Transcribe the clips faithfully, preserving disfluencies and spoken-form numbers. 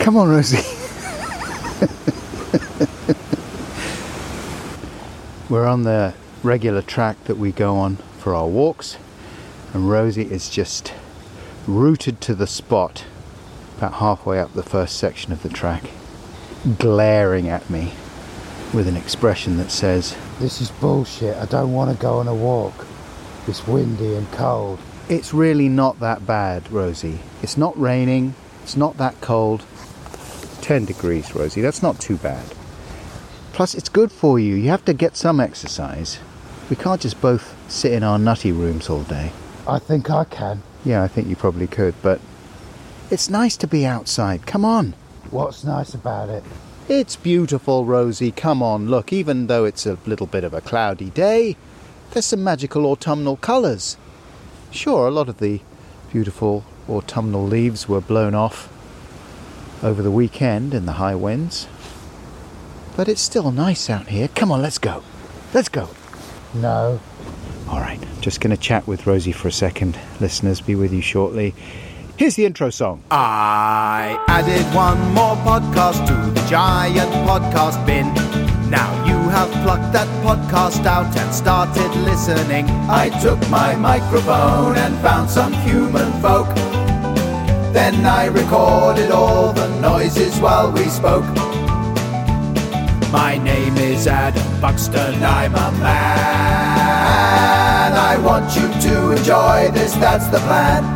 Come on, Rosie. We're on the regular track that we go on for our walks, and Rosie is just rooted to the spot about halfway up the first section of the track, glaring at me with an expression that says, "This is bullshit, I don't want to go on a walk. It's windy and cold." It's really not that bad, Rosie. It's not raining, it's not that cold. ten degrees, Rosie, that's not too bad. Plus, it's good for you. You have to get some exercise. We can't just both sit in our nutty rooms all day. I think I can. Yeah, I think you probably could, but it's nice to be outside. Come on. What's nice about it? It's beautiful, Rosie. Come on, look, even though it's a little bit of a cloudy day, there's some magical autumnal colours. Sure, a lot of the beautiful autumnal leaves were blown off over the weekend in the high winds, but it's still nice out here. Come on, let's go. Let's go. No. All right, just going to chat with Rosie for a second. Listeners, be with you shortly. Here's the intro song. I added one more podcast to the giant podcast bin. Now you have plucked that podcast out and started listening. I took my microphone and found some human folk. Then I recorded all the noises while we spoke. My name is Adam Buxton, I'm a man. I want you to enjoy this, that's the plan.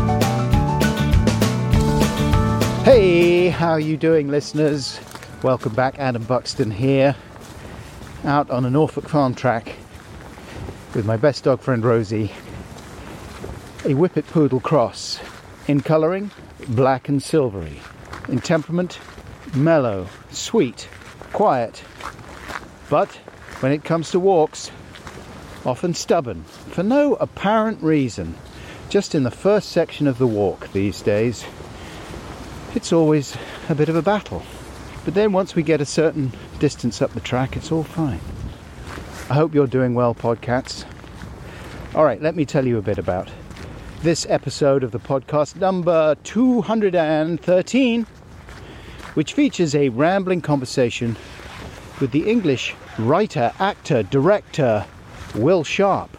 Hey, how are you doing, listeners? Welcome back, Adam Buxton here, out on a Norfolk farm track with my best dog friend Rosie, a Whippet Poodle cross. In colouring, black and silvery. In temperament, mellow, sweet, quiet. But when it comes to walks, often stubborn, for no apparent reason. Just in the first section of the walk these days, it's always a bit of a battle. But then once we get a certain distance up the track, it's all fine. I hope you're doing well, podcasts. All right, let me tell you a bit about this episode of the podcast, number two hundred thirteen, which features a rambling conversation with the English writer, actor, director, Will Sharp.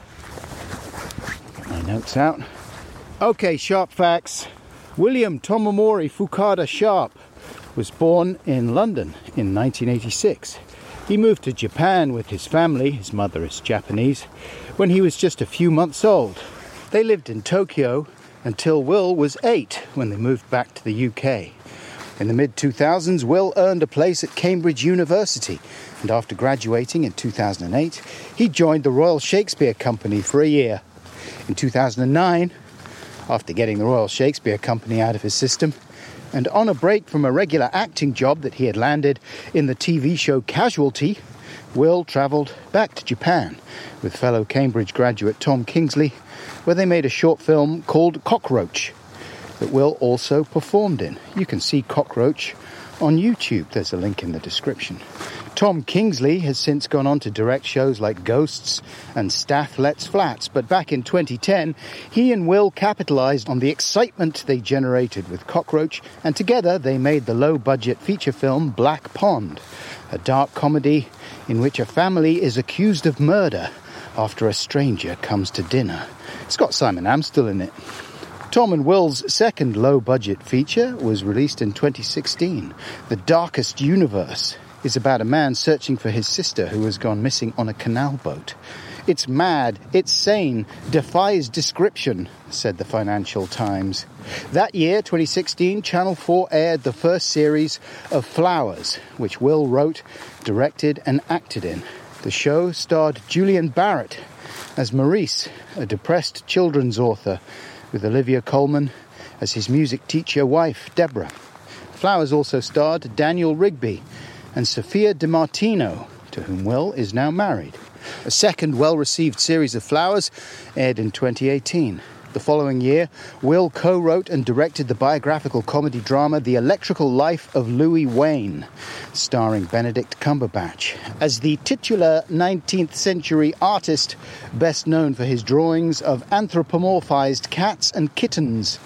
Get my notes out. Okay, Sharp facts. William Tomomori Fukada Sharp was born in London in nineteen eighty-six. He moved to Japan with his family, his mother is Japanese, when he was just a few months old. They lived in Tokyo until Will was eight, when they moved back to the U K. In the mid two thousands, Will earned a place at Cambridge University, and after graduating in two thousand eight, he joined the Royal Shakespeare Company for a year. In two thousand nine, after getting the Royal Shakespeare Company out of his system, and on a break from a regular acting job that he had landed in the T V show Casualty, Will travelled back to Japan with fellow Cambridge graduate Tom Kingsley, where they made a short film called Cockroach that Will also performed in. You can see Cockroach on YouTube. There's a link in the description. Tom Kingsley has since gone on to direct shows like Ghosts and Staff Lets Flats, but back in twenty ten, he and Will capitalised on the excitement they generated with Cockroach, and together they made the low-budget feature film Black Pond, a dark comedy in which a family is accused of murder after a stranger comes to dinner. It's got Simon Amstell in it. Tom and Will's second low-budget feature was released in twenty sixteen. The Darkest Universe is about a man searching for his sister who has gone missing on a canal boat. It's mad, it's sane, defies description, said the Financial Times. That year, twenty sixteen, Channel four aired the first series of Flowers, which Will wrote, directed and acted in. The show starred Julian Barrett as Maurice, a depressed children's author, with Olivia Colman as his music teacher wife, Deborah. Flowers also starred Daniel Rigby and Sophia DiMartino, to whom Will is now married. A second well-received series of Flowers aired in twenty eighteen. The following year, Will co-wrote and directed the biographical comedy drama The Electrical Life of Louis Wayne, starring Benedict Cumberbatch as the titular nineteenth century artist, best known for his drawings of anthropomorphized cats and kittens.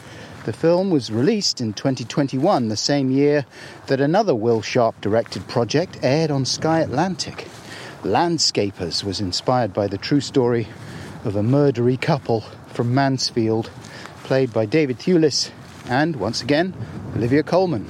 The film was released in twenty twenty-one, the same year that another Will Sharp-directed project aired on Sky Atlantic. Landscapers was inspired by the true story of a murdery couple from Mansfield, played by David Thewlis and, once again, Olivia Colman.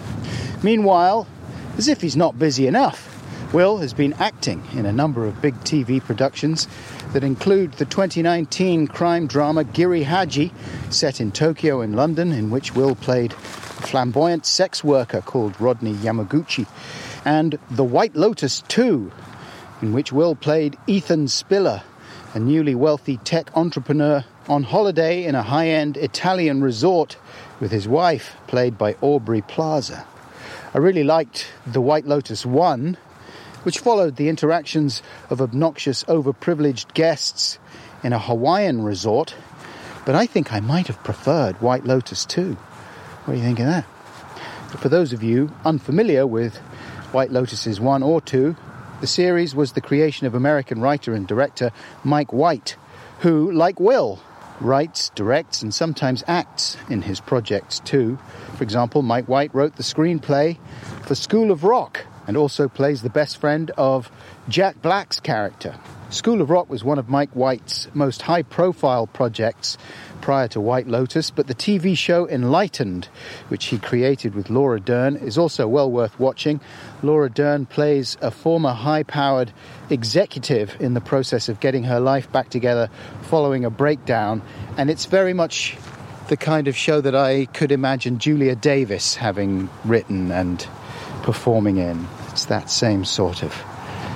Meanwhile, as if he's not busy enough, Will has been acting in a number of big T V productions that include the twenty nineteen crime drama Giri Haji, set in Tokyo and London, in which Will played a flamboyant sex worker called Rodney Yamaguchi, and The White Lotus two, in which Will played Ethan Spiller, a newly wealthy tech entrepreneur on holiday in a high-end Italian resort with his wife, played by Aubrey Plaza. I really liked The White Lotus one, which followed the interactions of obnoxious, overprivileged guests in a Hawaiian resort, but I think I might have preferred White Lotus two. What do you think of that? But for those of you unfamiliar with White Lotuses one or two, the series was the creation of American writer and director Mike White, who, like Will, writes, directs, and sometimes acts in his projects too. For example, Mike White wrote the screenplay for School of Rock, and also plays the best friend of Jack Black's character. School of Rock was one of Mike White's most high-profile projects prior to White Lotus, but the T V show Enlightened, which he created with Laura Dern, is also well worth watching. Laura Dern plays a former high-powered executive in the process of getting her life back together following a breakdown, and it's very much the kind of show that I could imagine Julia Davis having written and performing in. It's that same sort of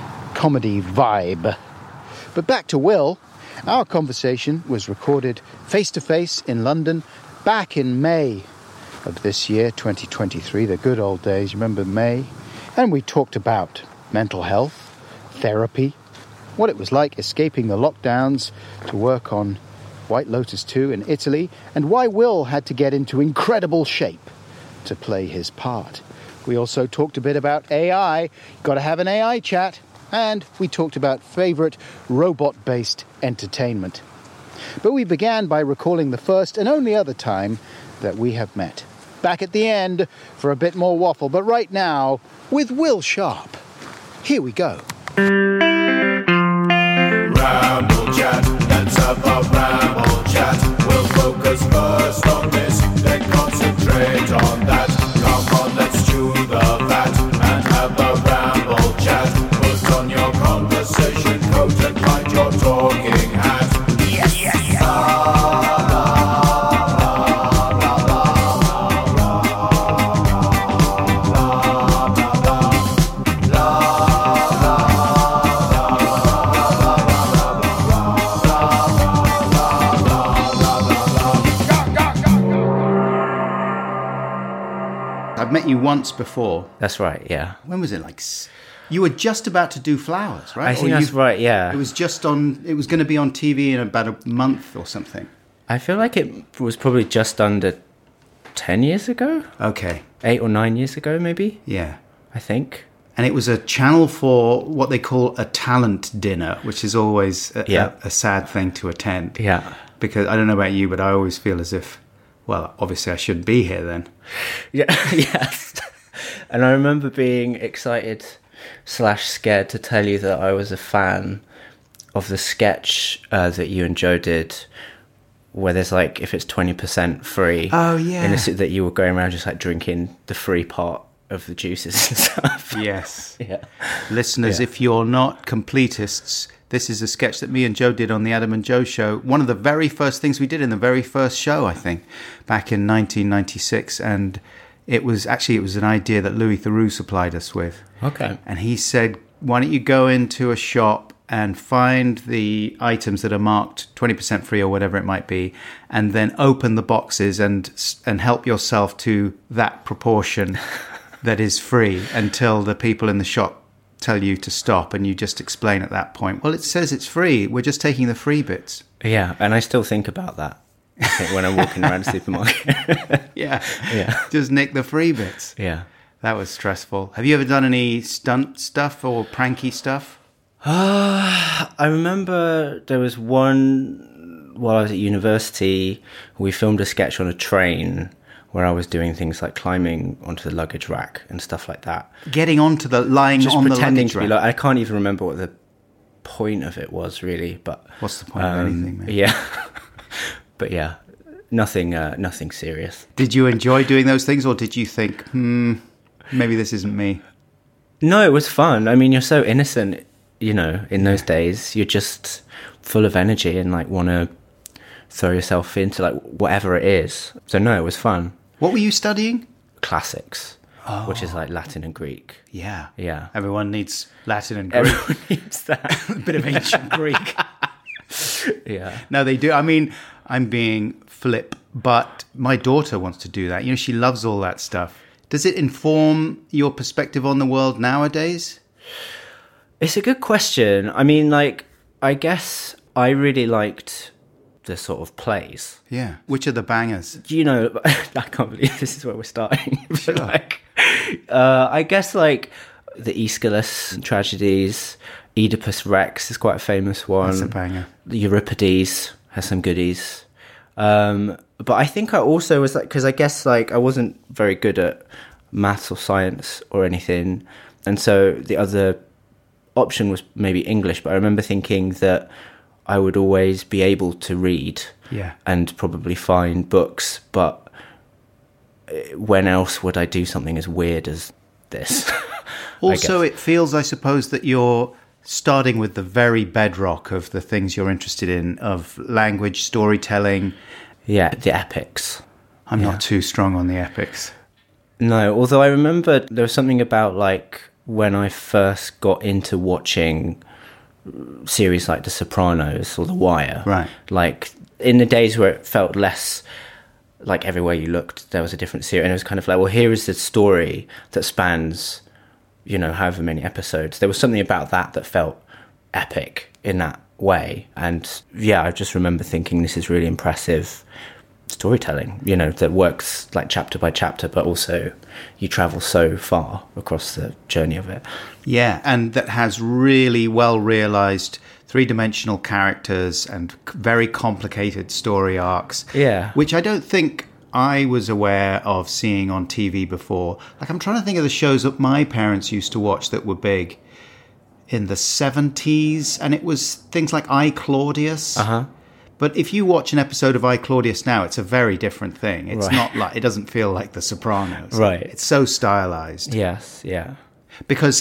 comedy vibe. But back to Will. Our conversation was recorded face-to-face in London back in May of this year, twenty twenty-three, the good old days. Remember May? And we talked about mental health, therapy, what it was like escaping the lockdowns to work on White Lotus two in Italy, and why Will had to get into incredible shape to play his part. We also talked a bit about A I, got to have an A I chat, and we talked about favourite robot-based entertainment. But we began by recalling the first and only other time that we have met. Back at the end for a bit more waffle, but right now with Will Sharp. Here we go. Ramble chat, let's have a ramble chat. We'll focus first on this, then concentrate on that. Come on, let's chew the fat and have a ramble chat. Put on your conversation coat and find your talking hat. Yes, yes, yes. La, la, la, la, la, la, I've met you once before. That's right, yeah. When was it? Like, you were just about to do Flowers, right? I think Or that's you've- right, yeah. It was just on, it was going to be on T V in about a month or something. I feel like it was probably just under ten years ago? Okay. Eight or nine years ago, maybe? Yeah. I think. And it was a channel for what they call a talent dinner, which is always a, Yeah. a, a sad thing to attend. Yeah. Because I don't know about you, but I always feel as if, well, obviously I shouldn't be here then. Yeah, yes. And I remember being excited slash scared to tell you that I was a fan of the sketch uh, that you and Joe did, where there's like, if it's twenty percent free. Oh, yeah. In a, that you were going around just like drinking the free part of the juices and stuff. Yes. Yeah. Listeners, Yeah. if you're not completists, this is a sketch that me and Joe did on the Adam and Joe show. One of the very first things we did in the very first show, I think, back in nineteen ninety-six. And it was actually, it was an idea that Louis Theroux supplied us with. Okay. And he said, why don't you go into a shop and find the items that are marked twenty percent free or whatever it might be, and then open the boxes and and help yourself to that proportion that is free until the people in the shop tell you to stop, and you just explain at that point, well, it says it's free, we're just taking the free bits. Yeah, and I still think about that I think when I'm walking around the supermarket. Yeah. Yeah. Just nick the free bits. Yeah. That was stressful. Have you ever done any stunt stuff or pranky stuff? Uh, I remember there was one while I was at university, we filmed a sketch on a train where I was doing things like climbing onto the luggage rack and stuff like that. Getting onto the, lying Just on the pretending luggage to be rack. like, I can't even remember what the point of it was really, but What's the point of um, anything, man? Yeah. But yeah, nothing, uh, nothing serious. Did you enjoy doing those things, or did you think, hmm, maybe this isn't me? No, it was fun. I mean, you're so innocent, you know, in those days. You're just full of energy and like want to throw yourself into like whatever it is. So no, it was fun. What were you studying? Classics, which is like Latin and Greek. Yeah. Yeah. Everyone needs Latin and Greek. Everyone needs that. A bit of ancient Greek. Yeah. No, they do. I mean, I'm being flip, but my daughter wants to do that. You know, she loves all that stuff. Does it inform your perspective on the world nowadays? It's a good question. I mean, like, I guess I really liked the sort of plays. Yeah. Which are the bangers? You know, I can't believe this is where we're starting. But Sure. like, uh, I guess like the Aeschylus tragedies, Oedipus Rex is quite a famous one. That's a banger. Euripides has some goodies. Um, but I think I also was like, because I guess like I wasn't very good at maths or science or anything. And so the other option was maybe English. But I remember thinking that I would always be able to read Yeah. and probably find books. But when else would I do something as weird as this? Also, it feels, I suppose, that you're starting with the very bedrock of the things you're interested in, of language, storytelling. Yeah, the epics. I'm Yeah. not too strong on the epics. No, although I remember there was something about like when I first got into watching series like The Sopranos or The Wire. Right. Like in the days where it felt less like everywhere you looked, there was a different series. And it was kind of like, well, here is the story that spans, you know, however many episodes. There was something about that that felt epic in that way. And yeah, I just remember thinking this is really impressive storytelling, you know, that works like chapter by chapter, but also you travel so far across the journey of it. Yeah, and that has really well realized three-dimensional characters and c- very complicated story arcs. Yeah. Which I don't think I was aware of seeing on T V before. Like, I'm trying to think of the shows that my parents used to watch that were big in the seventies, and it was things like I, Claudius. Uh-huh. But if you watch an episode of I, Claudius now, it's a very different thing. It's Right. not like, it doesn't feel like The Sopranos. Right. It's so stylized. Yes, yeah. Because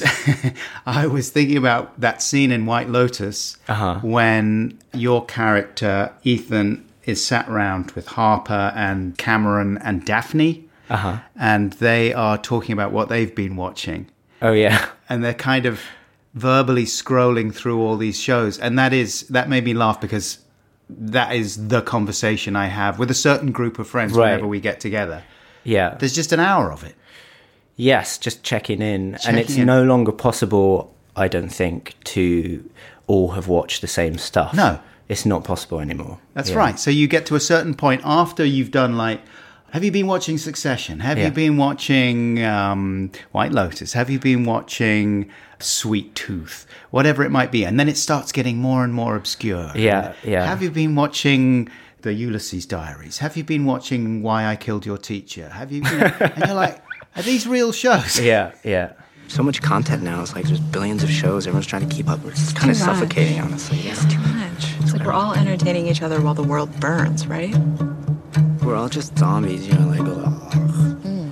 I was thinking about that scene in White Lotus Uh-huh. when your character, Ethan, is sat round with Harper and Cameron and Daphne. Uh-huh. And they are talking about what they've been watching. Oh, yeah. And they're kind of verbally scrolling through all these shows. And that is that made me laugh because that is the conversation I have with a certain group of friends Right. whenever we get together. Yeah. There's just an hour of it. Yes, just checking in. Checking and it's in. no longer possible, I don't think, to all have watched the same stuff. No. It's not possible anymore. That's Yeah. right. So you get to a certain point after you've done like, have you been watching Succession? Have Yeah. you been watching um, White Lotus? Have you been watching Sweet Tooth? Whatever it might be. And then it starts getting more and more obscure. Yeah, yeah. Have you been watching the Ulysses Diaries? Have you been watching Why I Killed Your Teacher? Have you, you know, and you're like, are these real shows? Yeah, yeah. So much content now. It's like there's billions of shows. Everyone's trying to keep up. It's kind of too much. suffocating, honestly. It's too much. It's like we're all entertaining each other while the world burns, right? We're all just zombies, you know, like, ugh.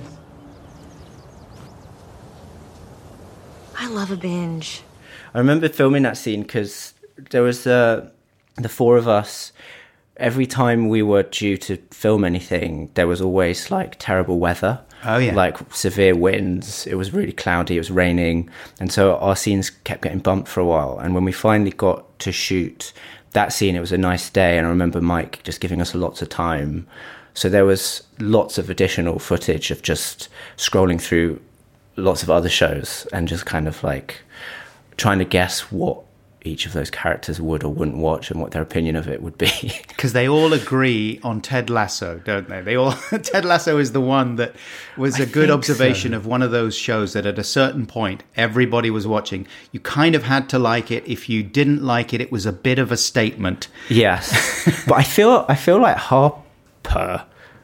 I love a binge. I remember filming that scene because there was uh, the four of us. Every time we were due to film anything, there was always like terrible weather. Oh, yeah. Like severe winds. It was really cloudy. It was raining. And so our scenes kept getting bumped for a while. And when we finally got to shoot that scene, it was a nice day. And I remember Mike just giving us lots of time. So there was lots of additional footage of just scrolling through lots of other shows and just kind of like trying to guess what, each of those characters would or wouldn't watch and what their opinion of it would be. Because they all agree on Ted Lasso, don't they? They all Ted Lasso is the one that was a I good think observation so. of one of those shows that at a certain point everybody was watching. You kind of had to like it. If you didn't like it, it was a bit of a statement. Yes. But I feel I feel like Harper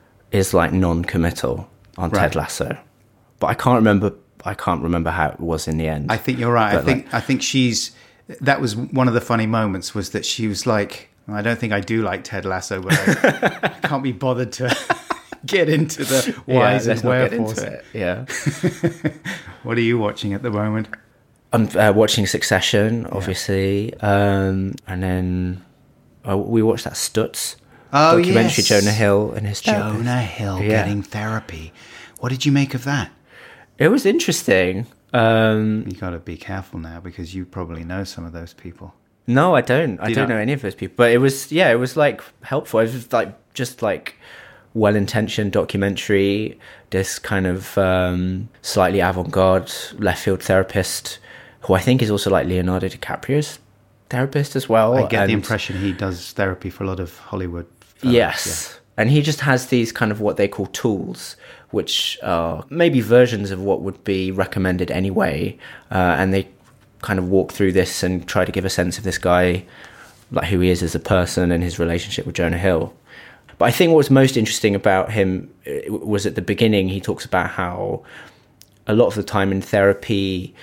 is like non-committal on Right. Ted Lasso. But I can't remember I can't remember how it was in the end. I think you're right. I But, think like- I think she's. That was one of the funny moments. Was that she was like, I don't think I do like Ted Lasso, but I, I can't be bothered to get into the whys yeah, and let's not get wherefores. into it. Yeah. What are you watching at the moment? I'm uh, watching Succession, obviously, um, and then uh, we watched that Stutz Oh, documentary, yes. Jonah Hill and his therapist. Jonah Hill Yeah. getting therapy. What did you make of that? It was interesting. Um, You got to be careful now because you probably know some of those people. no, I don't. I you don't not? know any of those people. But it was, yeah, it was like helpful. It was like just like well-intentioned documentary. This kind of um, slightly avant-garde left field therapist, who I think is also like Leonardo DiCaprio's therapist as well. I get the And- impression he does therapy for a lot of Hollywood fellas, Yes. And he just has these kind of what they call tools, which are maybe versions of what would be recommended anyway. Uh, and they kind of walk through this and try to give a sense of this guy, like who he is as a person and his relationship with Jonah Hill. But I think what was most interesting about him uh, was at the beginning, he talks about how a lot of the time in therapy,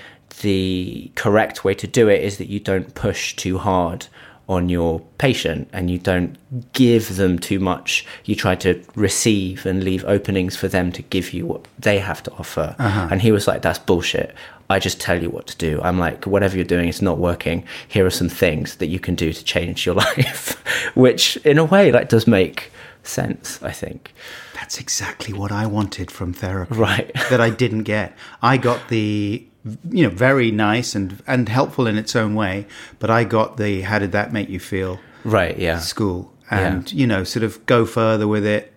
the correct way to do it is that you don't push too hard on your patient and you don't give them too much. You try to receive and leave openings for them to give you what they have to offer. Uh-huh. And he was like, that's bullshit. I just tell you what to do. I'm like, whatever you're doing, it's not working. Here are some things that you can do to change your life, which in a way like does make sense, I think. That's exactly what I wanted from therapy. Right. That I didn't get. I got the, you know, very nice and, and helpful in its own way, but I got the, how did that make you feel? Right, yeah. School. And, you know, sort of go further with it,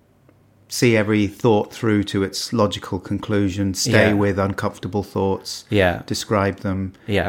see every thought through to its logical conclusion, stay Yeah. with uncomfortable thoughts, Yeah. describe them, Yeah.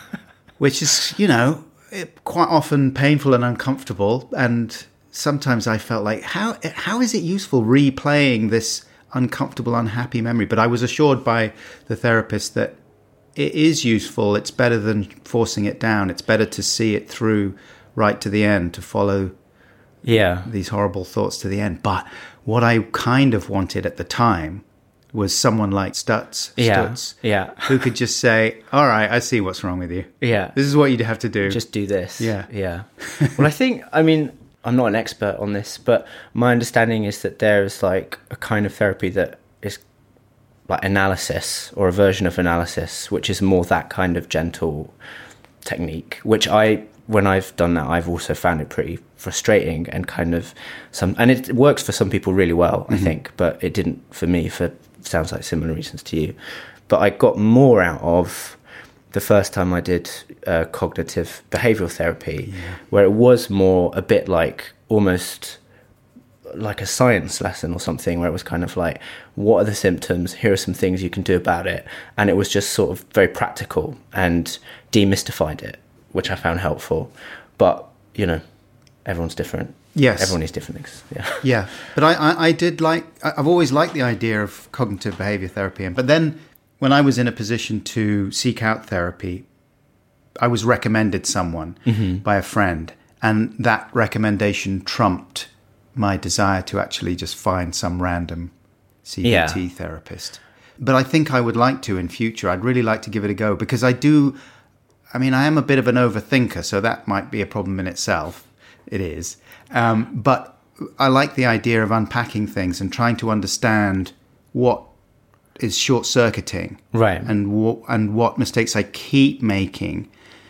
which is, you know, it, quite often painful and uncomfortable. And sometimes I felt like, how how is it useful replaying this uncomfortable, unhappy memory? But I was assured by the therapist that it is useful. It's better than forcing it down. It's better to see it through right to the end, to follow Yeah. these horrible thoughts to the end. But what I kind of wanted at the time was someone like Stutz, Yeah. Stutz Yeah. who could just say, all right, I see what's wrong with you. Yeah. This is what you'd have to do. Just do this. Yeah. Yeah. Well, I think, I mean, I'm not an expert on this, but my understanding is that there's like a kind of therapy that is like analysis or a version of analysis, which is more that kind of gentle technique, which I, when I've done that, I've also found it pretty frustrating and kind of some, and it works for some people really well, I think, but it didn't for me for, sounds like similar reasons to you. But I got more out of the first time I did uh, cognitive behavioral therapy, where it was more a bit like almost like a science lesson or something, where it was kind of like, what are the symptoms? Here are some things you can do about it. And it was just sort of very practical and demystified it, which I found helpful. But, you know, everyone's different. Yes. Everyone needs different things. Yeah. Yeah, but I, I, I did like, I- I've always liked the idea of cognitive behavior therapy. But then when I was in a position to seek out therapy, I was recommended someone by a friend. And that recommendation trumped my desire to actually just find some random C B T Yeah. therapist. But I think I would like to in future. I'd really like to give it a go because I do, I mean, I am a bit of an overthinker, so that might be a problem in itself. It is. Um, but I like the idea of unpacking things and trying to understand what is short-circuiting. Right. And, wh- and what mistakes I keep making.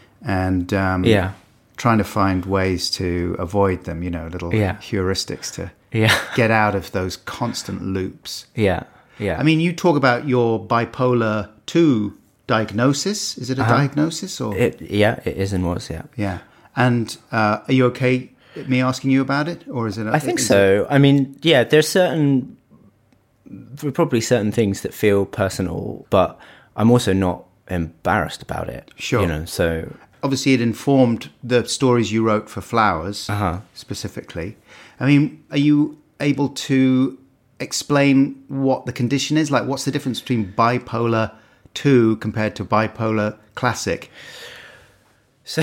And um, Yeah. trying to find ways to avoid them, you know, little Yeah. heuristics to Yeah. get out of those constant loops. Yeah. Yeah. I mean, you talk about your bipolar two diagnosis. Is it a Uh-huh. diagnosis or? it, yeah, it is and was, yeah. Yeah. And uh, are you okay with me asking you about it, or is it? A, I think is so. I mean, yeah, there's certain, there are probably certain things that feel personal, but I'm also not embarrassed about it. Sure. You know, so. obviously it informed the stories you wrote for Flowers, Uh-huh. specifically. I mean, are you able to explain what the condition is? Like, what's the difference between bipolar two compared to bipolar classic? So,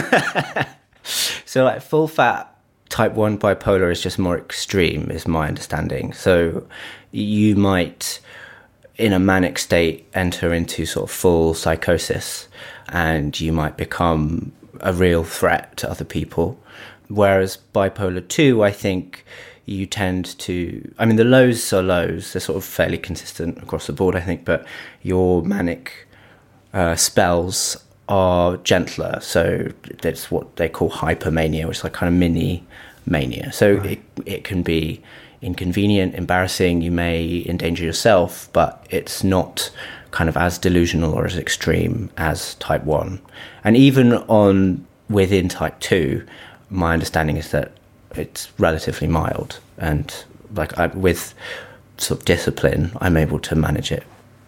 so like full fat type one bipolar is just more extreme, is my understanding. So you might, in a manic state, enter into sort of full psychosis, and you might become a real threat to other people. Whereas bipolar two, I think you tend to, I mean, the lows are lows. They're sort of fairly consistent across the board, I think, but your manic uh, spells are gentler. So that's what they call hypermania, which is like kind of mini mania. So right. it, it can be inconvenient, embarrassing. You may endanger yourself, but it's not kind of as delusional or as extreme as type one. And even on within type two, my understanding is that it's relatively mild, and like I, with sort of discipline, I'm able to manage it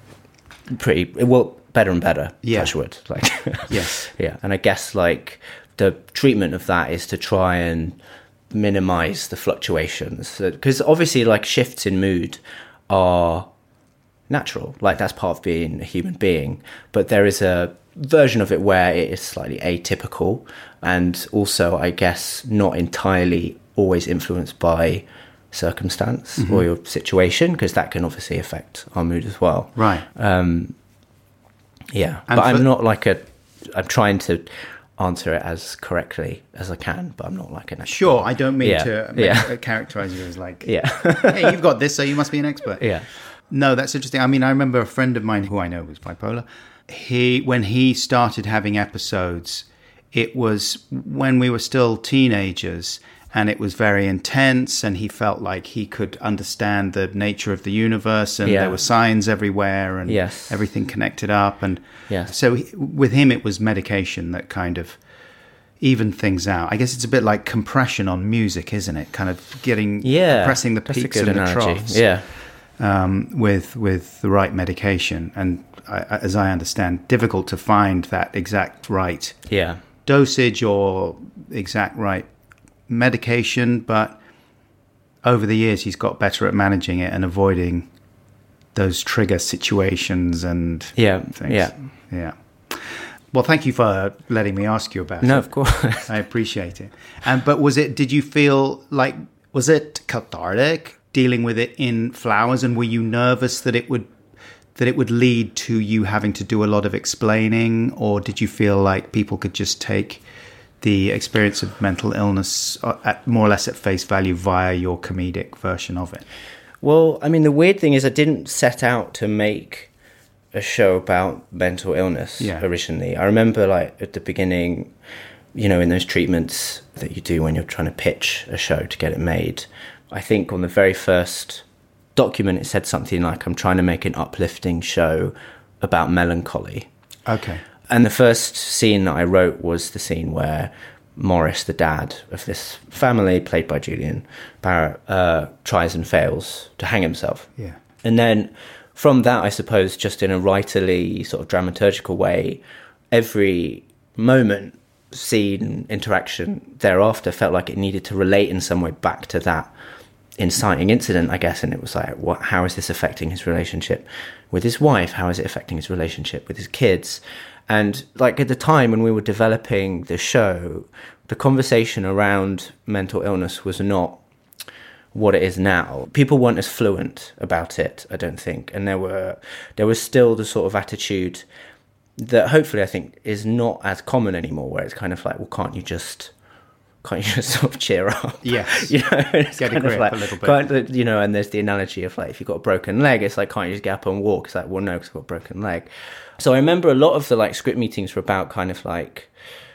pretty well, better and better. Yeah. Touch wood. Like, yes, yeah. And I guess like the treatment of that is to try and minimize the fluctuations, because obviously like shifts in mood are natural. Like that's part of being a human being, but there is a version of it where it is slightly atypical, and also I guess not entirely always influenced by circumstance mm-hmm. or your situation, because that can obviously affect our mood as well. Right. Um, yeah. And but for- I'm not like a, I'm trying to answer it as correctly as I can, but I'm not like an expert. Sure, I don't mean yeah. to yeah. make, characterize you as like, yeah. hey, you've got this, so you must be an expert. Yeah. No, that's interesting. I mean, I remember a friend of mine who I know was bipolar. He, when he started having episodes, it was when we were still teenagers, and it was very intense, and he felt like he could understand the nature of the universe, and yeah. there were signs everywhere, and yes. everything connected up. And yes. so he, with him, it was medication that kind of evened things out. I guess it's a bit like compression on music, isn't it? Kind of getting, yeah, compressing the that's a peaks good and analogy. the troughs. Yeah. Um, with with the right medication, and I, as I understand, difficult to find that exact right yeah. dosage or exact right medication, but over the years he's got better at managing it and avoiding those trigger situations and yeah, things. yeah, yeah. Well, thank you for letting me ask you about no, it. of course. I appreciate it. And but was it? Did you feel like was it cathartic dealing with it in Flowers, and were you nervous that it would that it would lead to you having to do a lot of explaining, or did you feel like people could just take the experience of mental illness at more or less at face value via your comedic version of it? Well, I mean, the weird thing is I didn't set out to make a show about mental illness yeah. originally. I remember like at the beginning, you know, in those treatments that you do when you're trying to pitch a show to get it made, I think on the very first document, it said something like, I'm trying to make an uplifting show about melancholy. Okay. And the first scene that I wrote was the scene where Morris, the dad of this family, played by Julian Barrett, uh, tries and fails to hang himself. Yeah. And then from that, I suppose, just in a writerly sort of dramaturgical way, every moment, scene, interaction thereafter felt like it needed to relate in some way back to that inciting incident, I guess. And it was like, what, how is this affecting his relationship with his wife? How is it affecting his relationship with his kids? And like at the time when we were developing the show, the conversation around mental illness was not what it is now. People weren't as fluent about it, I don't think. And there were there was still the sort of attitude that hopefully I think is not as common anymore, where it's kind of like, well, can't you just can't you just sort of cheer up? Yes. You know, it's Get a kind grip of like, a little bit. Can't, you know, and there's the analogy of like, if you've got a broken leg, it's like, can't you just get up and walk? It's like, well, no, because I've got a broken leg. So I remember a lot of the like script meetings were about kind of like,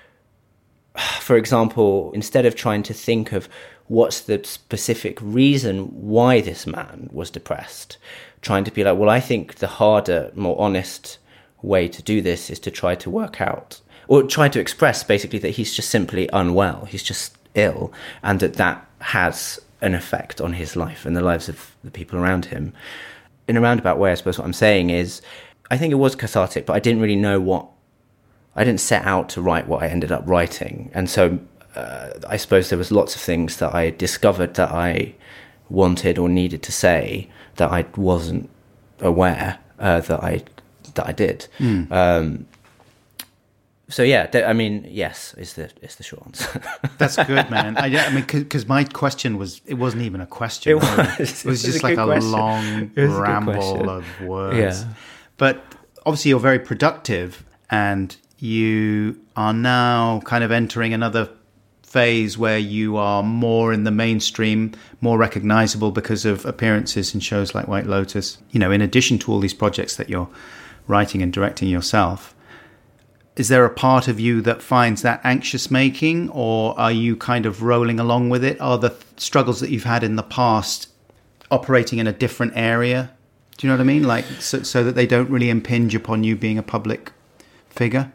for example, instead of trying to think of what's the specific reason why this man was depressed, trying to be like, well, I think the harder, more honest way to do this is to try to work out, or try to express basically that he's just simply unwell, he's just ill, and that that has an effect on his life and the lives of the people around him. In a roundabout way, I suppose what I'm saying is, I think it was cathartic, but I didn't really know what I didn't set out to write what I ended up writing. And so uh, I suppose there was lots of things that I discovered that I wanted or needed to say that I wasn't aware uh, that I that I did. Mm. Um, so yeah, th- I mean, yes, is the is the short answer. That's good, man. I, I mean, because my question was, it wasn't even a question. It was. It was, it was just a like a question. long a ramble of words. Yeah. But obviously, you're very productive, and you are now kind of entering another phase where you are more in the mainstream, more recognizable because of appearances in shows like White Lotus. You know, in addition to all these projects that you're writing and directing yourself, is there a part of you that finds that anxious making, or are you kind of rolling along with it? Are the struggles that you've had in the past operating in a different area? Do you know what I mean? Like, so, so that they don't really impinge upon you being a public figure?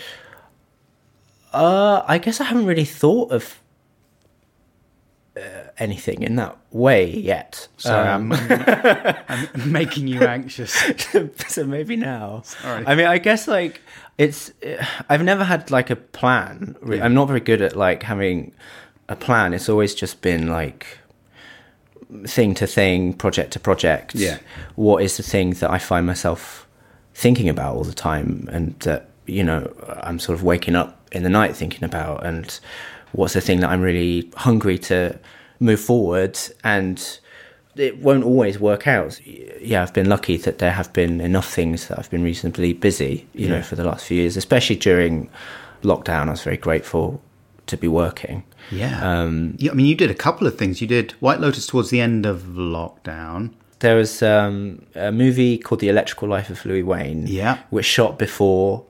Uh, I guess I haven't really thought of uh, anything in that way yet. Sorry, um, I'm, I'm making you anxious. So maybe now. Sorry. I mean, I guess like it's. I've never had like a plan. Yeah. I'm not very good at like having a plan. It's always just been like thing to thing, project to project. Yeah. What is the thing that I find myself thinking about all the time, and that you know I'm sort of waking up in the night thinking about, and what's the thing that I'm really hungry to move forward, and it won't always work out. Yeah, I've been lucky that there have been enough things that I've been reasonably busy, you yeah. know, for the last few years, especially during lockdown. I was very grateful to be working. Yeah. Um, yeah. I mean, you did a couple of things. You did White Lotus towards the end of lockdown. There was um, a movie called The Electrical Life of Louis Wain, yeah, which shot before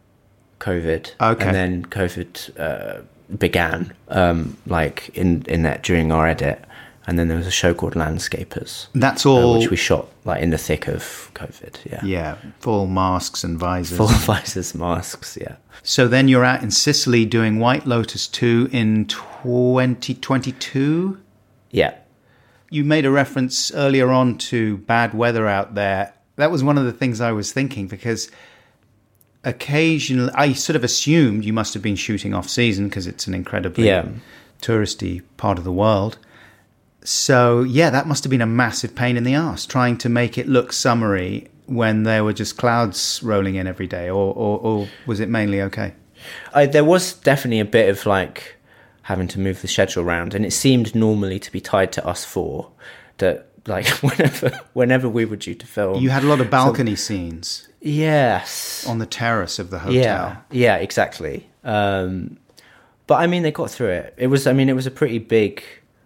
COVID, okay, and then COVID uh, began, um, like in in that during our edit, and then there was a show called Landscapers. That's all, uh, which we shot like in the thick of COVID. Yeah, yeah, full masks and visors, full visors, masks. Yeah. So then you're out in Sicily doing White Lotus two in twenty twenty-two. Yeah. You made a reference earlier on to bad weather out there. That was one of the things I was thinking, because occasionally I sort of assumed you must have been shooting off season because it's an incredibly yeah. touristy part of the world. So yeah, that must have been a massive pain in the arse, trying to make it look summery when there were just clouds rolling in every day, or, or, or was it mainly okay? I, there was definitely a bit of like having to move the schedule around, and it seemed normally to be tied to us four, that like whenever whenever we were due to film. You had a lot of balcony so, scenes. Yes. On the terrace of the hotel. Yeah, yeah, exactly. Um, but I mean, they got through it. It was, I mean, it was a pretty big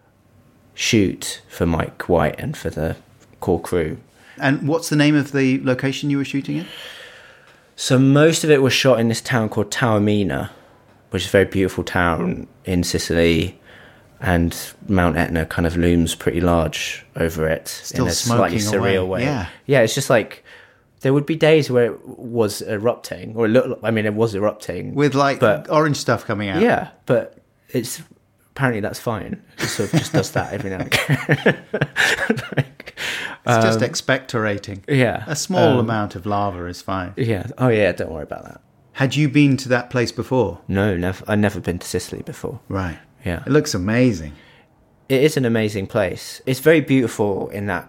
shoot for Mike White and for the core crew. And what's the name of the location you were shooting in? So most of it was shot in this town called Taormina, which is a very beautiful town in Sicily, and Mount Etna kind of looms pretty large over it. Still in a slightly surreal away. way. Yeah. Yeah, it's just like there would be days where it was erupting, or it looked, I mean, it was erupting. With like but, orange stuff coming out. Yeah, but it's apparently that's fine. It sort of just does that every now and again. like, it's um, just expectorating. Yeah. A small um, amount of lava is fine. Yeah. Oh yeah, don't worry about that. Had you been to that place before? No, never. I'd never been to Sicily before. Right. Yeah. It looks amazing. It is an amazing place. It's very beautiful in that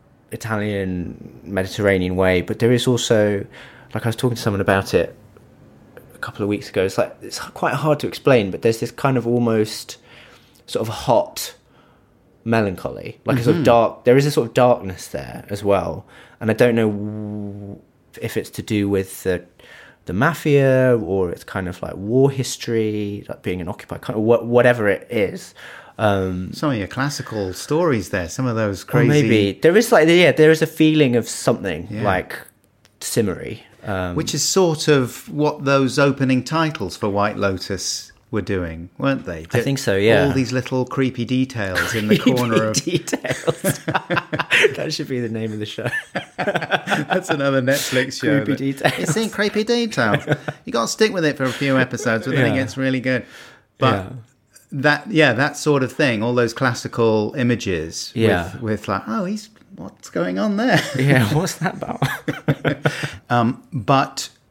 Italian Mediterranean way, but there is also, like I was talking to someone about it a couple of weeks ago, it's like it's quite hard to explain, but there's this kind of almost sort of hot melancholy, like mm-hmm. a sort of dark, there is a sort of darkness there as well, and I don't know if it's to do with the the mafia, or it's kind of like war history, like being an occupied kind of whatever it is. Um, some of your classical stories there, some of those crazy. Or maybe there is like yeah, there is a feeling of something yeah. like simmery, um, which is sort of what those opening titles for White Lotus were doing, weren't they? I think so. Yeah, all these little creepy details in the corner of details. That should be the name of the show. That's another Netflix show. Creepy details. You see, creepy details. You got to stick with it for a few episodes, but then yeah. it gets really good. But yeah. that, yeah, that sort of thing. All those classical images. Yeah. With, with like, oh, he's what's going on there? Yeah, what's that about? um, but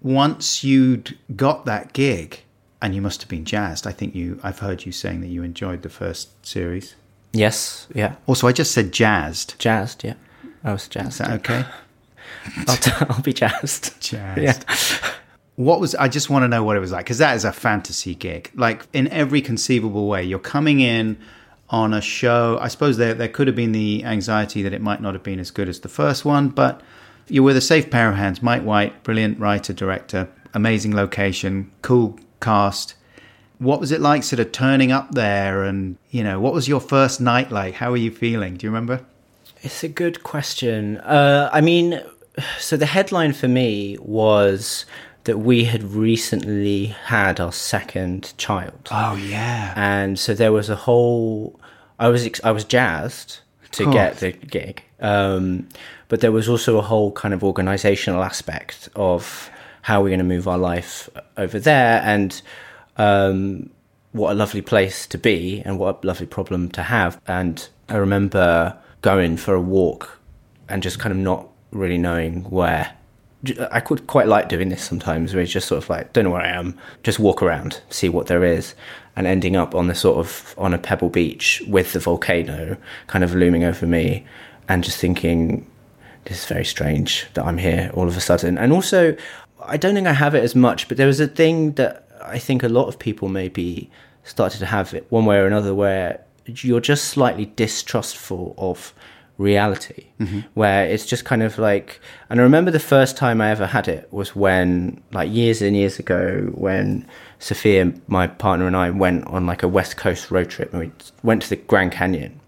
once you'd got that gig, and you must have been jazzed. I think you. I've heard you saying that you enjoyed the first series. Yes, yeah. Also, I just said jazzed. Jazzed, yeah. I was jazzed. Is that okay? I'll, t- I'll be jazzed. Jazzed. Yeah. What was, I just want to know what it was like, because that is a fantasy gig. Like, in every conceivable way, you're coming in on a show. I suppose there there could have been the anxiety that it might not have been as good as the first one, but you're with a safe pair of hands. Mike White, brilliant writer, director, amazing location, cool cast. What was it like sort of turning up there, and, you know, what was your first night like? How were you feeling? Do you remember? It's a good question. Uh, I mean, so the headline for me was that we had recently had our second child. Oh, yeah. And so there was a whole... I was ex- I was jazzed to get the gig. Um, but there was also a whole kind of organisational aspect of how we're going to move our life over there, and um, what a lovely place to be and what a lovely problem to have. And I remember going for a walk and just kind of not really knowing where. I could quite like doing this sometimes, where it's just sort of like, don't know where I am, just walk around, see what there is, and ending up on the sort of on a pebble beach with the volcano kind of looming over me, and just thinking, this is very strange that I'm here all of a sudden. And also, I don't think I have it as much, but there was a thing that I think a lot of people maybe started to have it one way or another, where you're just slightly distrustful of reality, mm-hmm. where it's just kind of like, and I remember the first time I ever had it was when, like years and years ago, when Sophia, my partner, and I went on like a West Coast road trip, and we went to the Grand Canyon,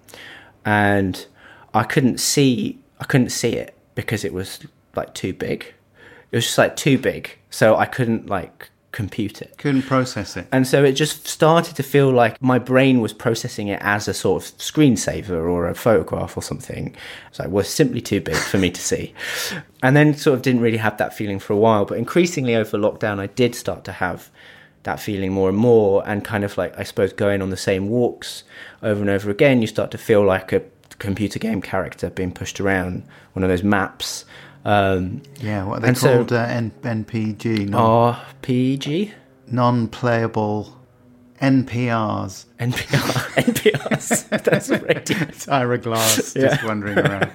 and I couldn't see, I couldn't see it because it was like too big. It was just like too big, so I couldn't like compute it. Couldn't process it. And so it just started to feel like my brain was processing it as a sort of screensaver or a photograph or something. So it was simply too big for me to see. And then sort of didn't really have that feeling for a while. But increasingly over lockdown, I did start to have that feeling more and more, and kind of like, I suppose, going on the same walks over and over again, you start to feel like a computer game character being pushed around one of those maps. Um, yeah, what are they called? So, uh, N- NPG? Non- R P G? Non-playable N P Rs. N P R, N P Rs. That's radio. It's Ira Glass yeah. just wandering around.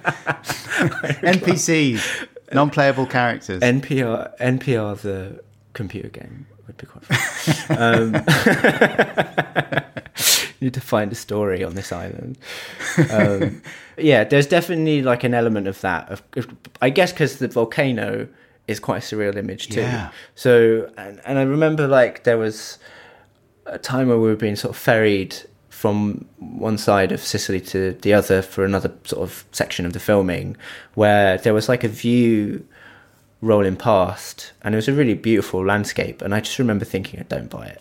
N P Cs, non-playable characters. N P R, N P R, the computer game would be quite fun. um, you need to find a story on this island. Um, yeah, there's definitely like an element of that. Of, I guess because the volcano is quite a surreal image too. Yeah. So, and, and I remember like there was a time where we were being sort of ferried from one side of Sicily to the other for another sort of section of the filming, where there was like a view rolling past, and it was a really beautiful landscape, and I just remember thinking, I don't buy it.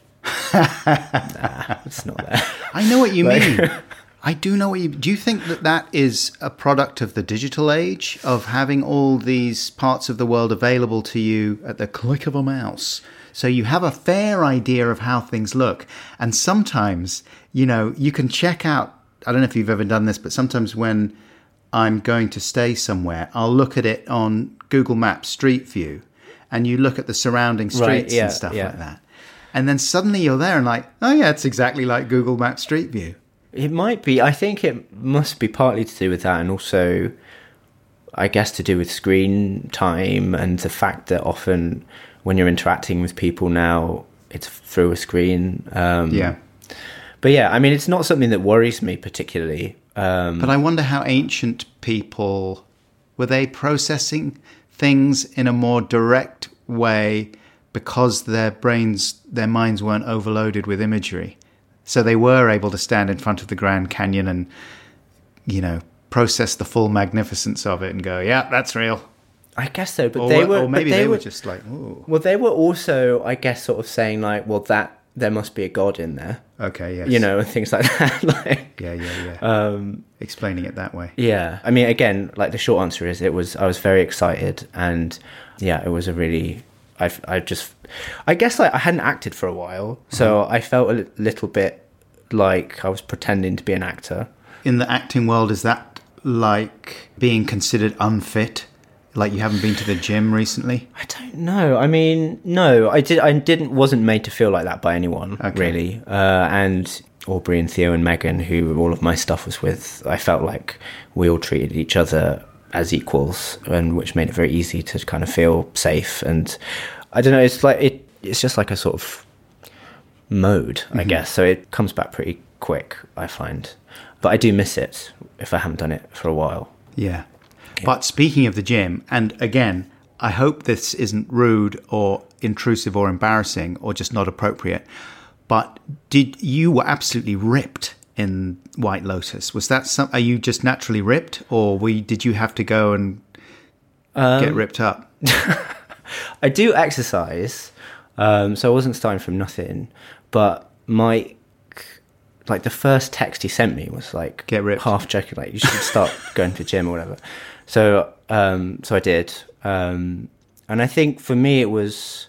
Nah, it's not there. I know what you like, mean. I do know what you... Do you think that that is a product of the digital age, of having all these parts of the world available to you at the click of a mouse? So you have a fair idea of how things look. And sometimes, you know, you can check out... I don't know if you've ever done this, but sometimes when I'm going to stay somewhere, I'll look at it on Google Maps Street View, and you look at the surrounding streets right, yeah, and stuff yeah. like that. And then suddenly you're there and like, oh yeah, it's exactly like Google Maps Street View. It might be. I think it must be partly to do with that, and also, I guess, to do with screen time and the fact that often when you're interacting with people now, it's through a screen. Um, yeah. But yeah, I mean, it's not something that worries me particularly. Um, but I wonder how ancient people, were they processing things in a more direct way because their brains, their minds weren't overloaded with imagery? So they were able to stand in front of the Grand Canyon and, you know, process the full magnificence of it and go, yeah, that's real. I guess so, but or, they were... Or maybe but they, they were were just like, ooh. Well, they were also, I guess, sort of saying like, well, that there must be a god in there. Okay, yes. You know, and things like that. like, yeah, yeah, yeah. Um, Explaining it that way. Yeah. I mean, again, like the short answer is it was, I was very excited, and yeah, it was a really... I, I just, I guess like I hadn't acted for a while, so mm-hmm. I felt a little bit like I was pretending to be an actor. In the acting world, is that like being considered unfit Like you haven't been to the gym recently? I don't know. I mean, no, I did. I didn't. Wasn't made to feel like that by anyone, Okay. really. Uh, and Aubrey and Theo and Megan, who all of my stuff was with, I felt like we all treated each other as equals, and which made it very easy to kind of feel safe. And I don't know. It's like it. It's just like a sort of mode, mm-hmm. I guess. So it comes back pretty quick, I find. But I do miss it if I haven't done it for a while. Yeah. But speaking of the gym, and again, I hope this isn't rude or intrusive or embarrassing or just not appropriate, but did you were absolutely ripped in White Lotus? Was that some? Are you just naturally ripped, or we did you have to go and um, get ripped up? I do exercise, um, so I wasn't starting from nothing. But Mike, like the first text he sent me was like, "Get ripped," half joking, like you should start going to the gym or whatever. So, um, so I did, um, and I think for me it was,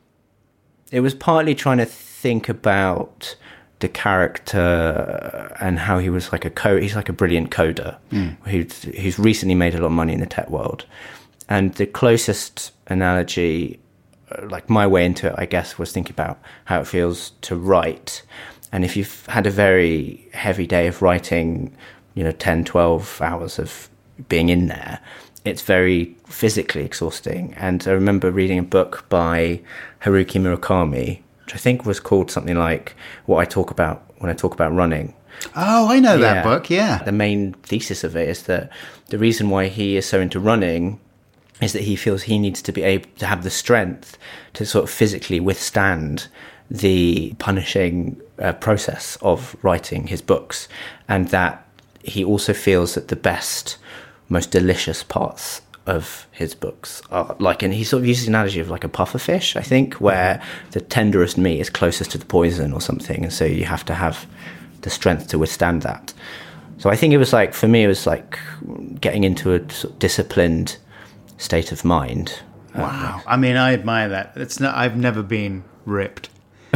it was partly trying to think about the character and how he was like a co. He's like a brilliant coder mm. who's who's recently made a lot of money in the tech world, and the closest analogy, like my way into it, I guess, was thinking about how it feels to write, and if you've had a very heavy day of writing, you know, ten, twelve hours of being in there, it's very physically exhausting. And I remember reading a book by Haruki Murakami, which I think was called something like What I Talk About When I Talk About Running. Oh, I know yeah. that book, yeah. The main thesis of it is that the reason why he is so into running is that he feels he needs to be able to have the strength to sort of physically withstand the punishing uh, process of writing his books, and that he also feels that the best, most delicious parts of his books are like, and he sort of uses the analogy of like a puffer fish, I think, where the tenderest meat is closest to the poison or something, and so you have to have the strength to withstand that. So I think it was like, for me, it was like getting into a sort of disciplined state of mind. Wow. Um, I mean, I admire that. It's not, I've never been ripped.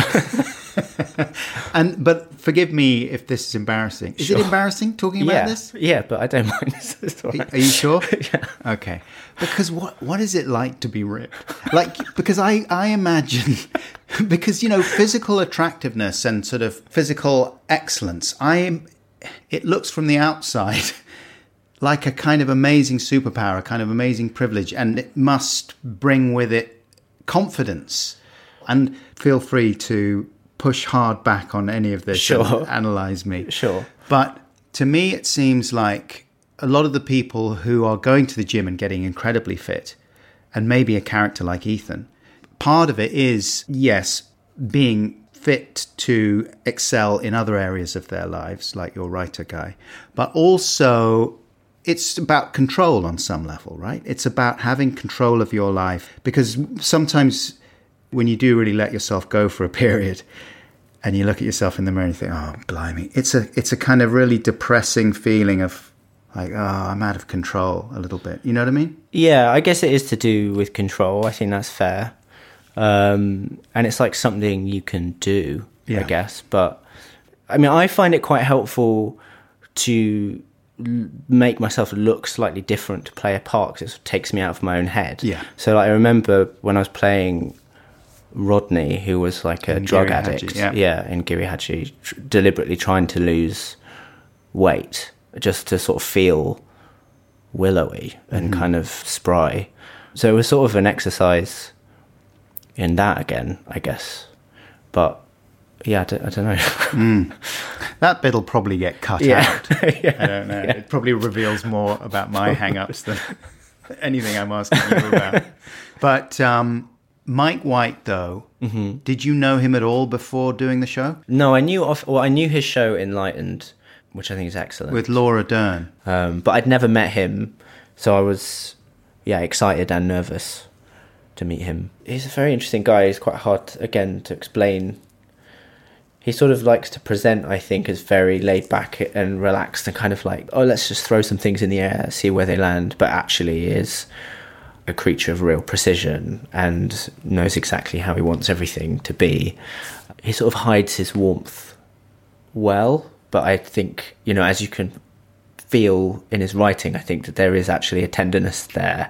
And but forgive me if this is embarrassing. Is sure. it embarrassing talking about yeah. this? Yeah, but I don't mind. It's all right. Are you sure? Yeah. Okay. Because what what is it like to be ripped? Like, because I, I imagine, because, you know, physical attractiveness and sort of physical excellence, I am, it looks from the outside like a kind of amazing superpower, a kind of amazing privilege, and it must bring with it confidence. And feel free to push hard back on any of this sure. and analyze me. Sure. But to me, it seems like a lot of the people who are going to the gym and getting incredibly fit, and maybe a character like Ethan, part of it is, yes, being fit to excel in other areas of their lives, like your writer guy, but also it's about control on some level, right? It's about having control of your life, because sometimes when you do really let yourself go for a period and you look at yourself in the mirror and you think, oh, blimey, it's a it's a kind of really depressing feeling of like, oh, I'm out of control a little bit. You know what I mean? Yeah, I guess it is to do with control. I think that's fair. Um, and it's like something you can do, yeah. I guess. But I mean, I find it quite helpful to l- make myself look slightly different to play a part, because it sort of takes me out of my own head. Yeah. So like, I remember when I was playing Rodney, who was like a in drug Giri addict, Haji, yeah. yeah, in Giri Haji, tr- deliberately trying to lose weight just to sort of feel willowy and mm-hmm. kind of spry. So it was sort of an exercise in that again, I guess. But yeah, I don't, I don't know. mm. That bit'll probably get cut yeah. out. yeah. I don't know. Yeah. It probably reveals more about my hang-ups than anything I'm asking you about. But um, Mike White, though, mm-hmm. did you know him at all before doing the show? No, I knew off. Well, I knew his show Enlightened, which I think is excellent, with Laura Dern. Um, but I'd never met him, so I was, yeah, excited and nervous to meet him. He's a very interesting guy. He's quite hard, again, to explain. He sort of likes to present, I think, as very laid back and relaxed and kind of like, oh, let's just throw some things in the air, see where they land. But actually is a creature of real precision and knows exactly how he wants everything to be. He sort of hides his warmth well, but I think, you know, as you can feel in his writing, I think that there is actually a tenderness there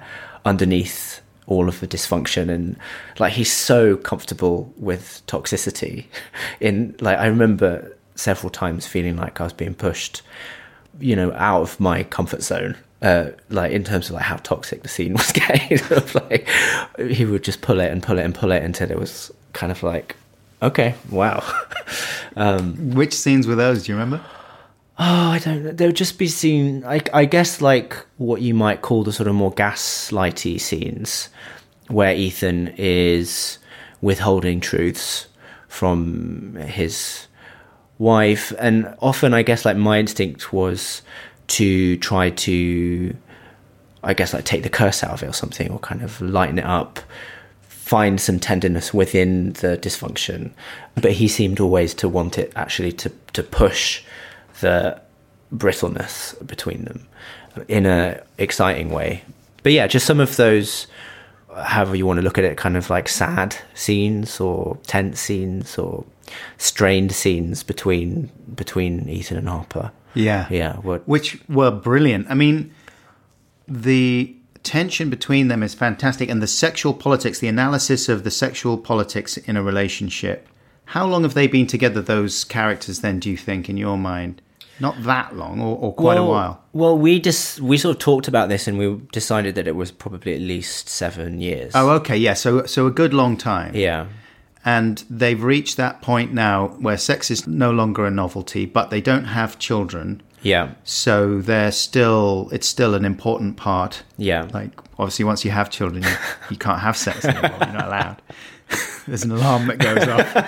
underneath all of the dysfunction, and like he's so comfortable with toxicity. In like, I remember several times feeling like I was being pushed, you know, out of my comfort zone. Uh, like in terms of like how toxic the scene was getting. Like he would just pull it and pull it and pull it until it was kind of like, okay, wow. um, Which scenes were those? Do you remember? Oh, I don't know. There would just be scene, I, I guess, like what you might call the sort of more gaslighty scenes, where Ethan is withholding truths from his wife, and often, I guess, like my instinct was to try to, I guess, like take the curse out of it or something, or kind of lighten it up, find some tenderness within the dysfunction. But he seemed always to want it actually to to push the brittleness between them in a exciting way. But yeah, just some of those, however you want to look at it, kind of like sad scenes or tense scenes or strained scenes between between Ethan and Harper. Yeah. Yeah. What, Which were brilliant. I mean, the tension between them is fantastic, and the sexual politics, the analysis of the sexual politics in a relationship. How long have they been together, those characters, then, do you think, in your mind? Not that long, or, or quite well, a while. Well, we just we sort of talked about this, and we decided that it was probably at least seven years. Oh, okay, yeah. So, so a good long time. Yeah. And they've reached that point now where sex is no longer a novelty, but they don't have children. Yeah. So they're still, it's still an important part. Yeah. Like, obviously, once you have children, you, you can't have sex anymore. You're not allowed. There's an alarm that goes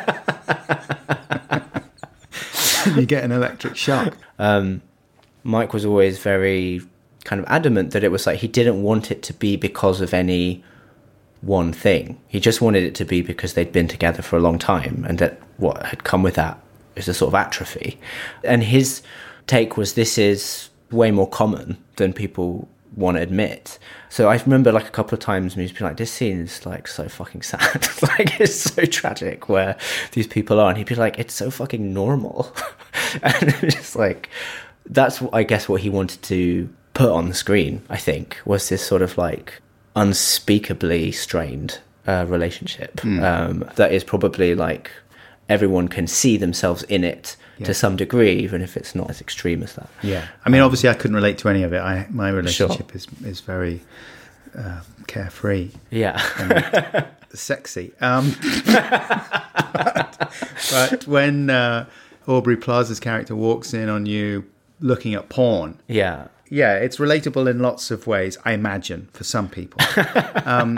off. You get an electric shock. Um, Mike was always very kind of adamant that it was like he didn't want it to be because of any one thing. He just wanted it to be because they'd been together for a long time, and that what had come with that is a sort of atrophy. And his take was, this is way more common than people want to admit. So I remember like a couple of times me just being like, this scene is like so fucking sad. Like it's so tragic where these people are, and he'd be like, it's so fucking normal. And it's like, that's I guess what he wanted to put on the screen, I think, was this sort of like unspeakably strained uh, relationship mm. um, that is probably like everyone can see themselves in it yeah. to some degree, even if it's not as extreme as that. Yeah, I mean, um, obviously, I couldn't relate to any of it. I my relationship sure. is is very uh, carefree. Yeah, and sexy. Um, but, but when uh, Aubrey Plaza's character walks in on you looking at porn, yeah. Yeah, it's relatable in lots of ways, I imagine, for some people. um,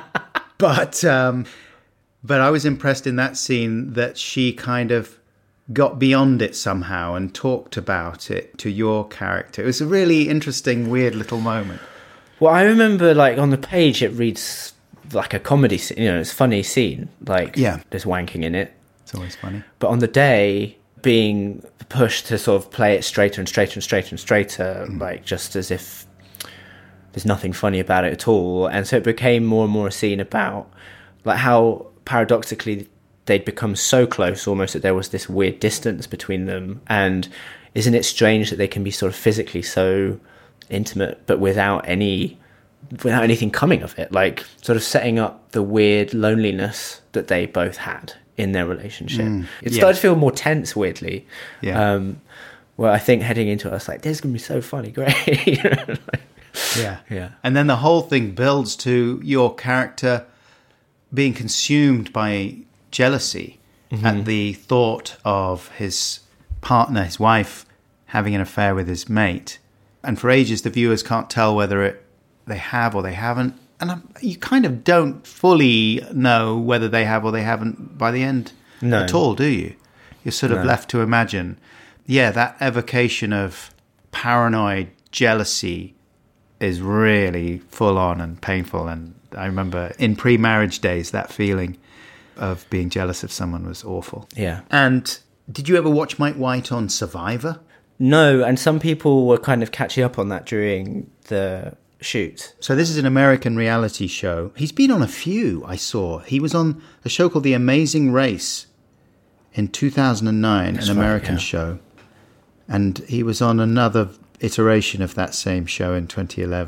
but um, but I was impressed in that scene that she kind of got beyond it somehow and talked about it to your character. It was a really interesting, weird little moment. Well, I remember, like, on the page, it reads like a comedy scene. You know, it's a funny scene. Like, yeah. there's wanking in it. It's always funny. But on the day, being pushed to sort of play it straighter and straighter and straighter and straighter, mm. like just as if there's nothing funny about it at all. And so it became more and more a scene about like how paradoxically they'd become so close almost that there was this weird distance between them. And isn't it strange that they can be sort of physically so intimate but without any without anything coming of it, like sort of setting up the weird loneliness that they both had in their relationship. Mm, it started yeah. to feel more tense, weirdly. Yeah. Um, well, I think heading into it, I was like, this is going to be so funny, great. You know, like, yeah. Yeah. And then the whole thing builds to your character being consumed by jealousy mm-hmm. at the thought of his partner, his wife, having an affair with his mate. And for ages, the viewers can't tell whether it they have or they haven't. And I'm, you kind of don't fully know whether they have or they haven't by the end no. at all, do you? You're sort of no. left to imagine. Yeah, that evocation of paranoid jealousy is really full on and painful. And I remember in pre-marriage days, that feeling of being jealous of someone was awful. Yeah. And did you ever watch Mike White on Survivor? No, and some people were kind of catching up on that during the shoot. So this is an American reality show. He's been on a few, I saw. He was on a show called The Amazing Race in two thousand nine, That's an American right, yeah. show. And he was on another iteration of that same show in twenty eleven.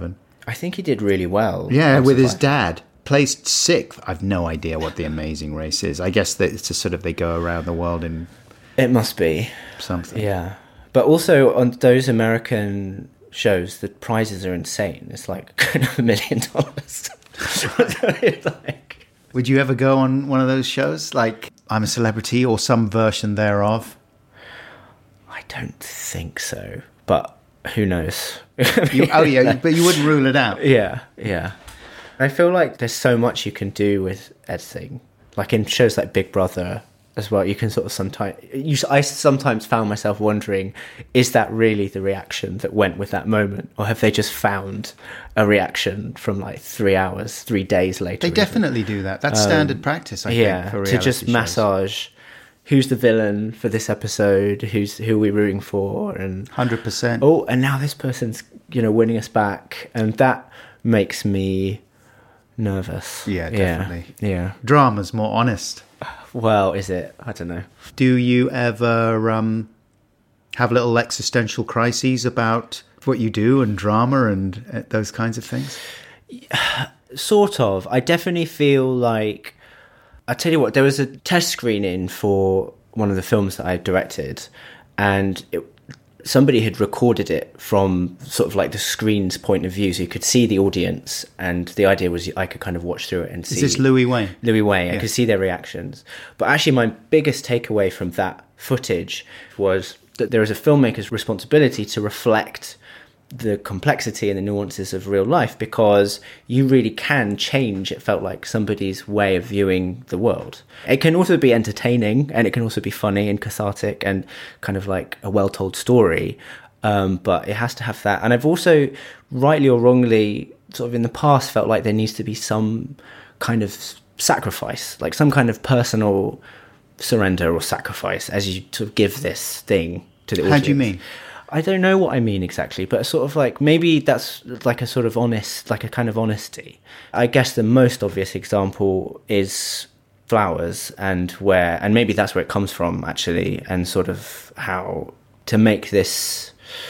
I think he did really well. Yeah, Lots with of his life. dad. Placed sixth. I've no idea what The Amazing Race is. I guess that it's just sort of they go around the world in It must be. something. Yeah. But also on those American shows, the prizes are insane. It's like a million dollars. Like, Would you ever go on one of those shows, like I'm a Celebrity or some version thereof? I don't think so, but who knows? You, oh yeah, but you wouldn't rule it out. Yeah, yeah. I feel like there's so much you can do with editing. Like in shows like Big Brother as well, you can sort of sometimes... You, I sometimes found myself wondering, is that really the reaction that went with that moment? Or have they just found a reaction from like three hours, three days later? They even? definitely do that. That's standard practice, I yeah, think, for to reality just shows. massage who's the villain for this episode, who's who are we rooting for, and one hundred percent. oh, and now this person's, you know, winning us back, and that makes me nervous. Yeah, definitely. Yeah, yeah. Drama's more honest. Well, is it? I don't know. Do you ever um, have little existential crises about what you do and drama and uh, those kinds of things? Sort of. I definitely feel like... I tell you what, there was a test screening for one of the films that I directed, and it, somebody had recorded it from sort of like the screen's point of view, so you could see the audience, and the idea was I could kind of watch through it and see... Is this Louis Wayne? Louis Wayne. I Yeah. could see their reactions. But actually my biggest takeaway from that footage was that there is a filmmaker's responsibility to reflect the complexity and the nuances of real life, because you really can change, it felt like, somebody's way of viewing the world. It can also be entertaining, and it can also be funny and cathartic and kind of like a well-told story, um, but it has to have that. And I've also, rightly or wrongly, sort of in the past felt like there needs to be some kind of sacrifice, like some kind of personal surrender or sacrifice as you sort of give this thing to the audience. How do you mean? I don't know what I mean exactly, but sort of like maybe that's like a sort of honest, like a kind of honesty. I guess the most obvious example is Flowers, and where, and maybe that's where it comes from actually, and sort of how to make this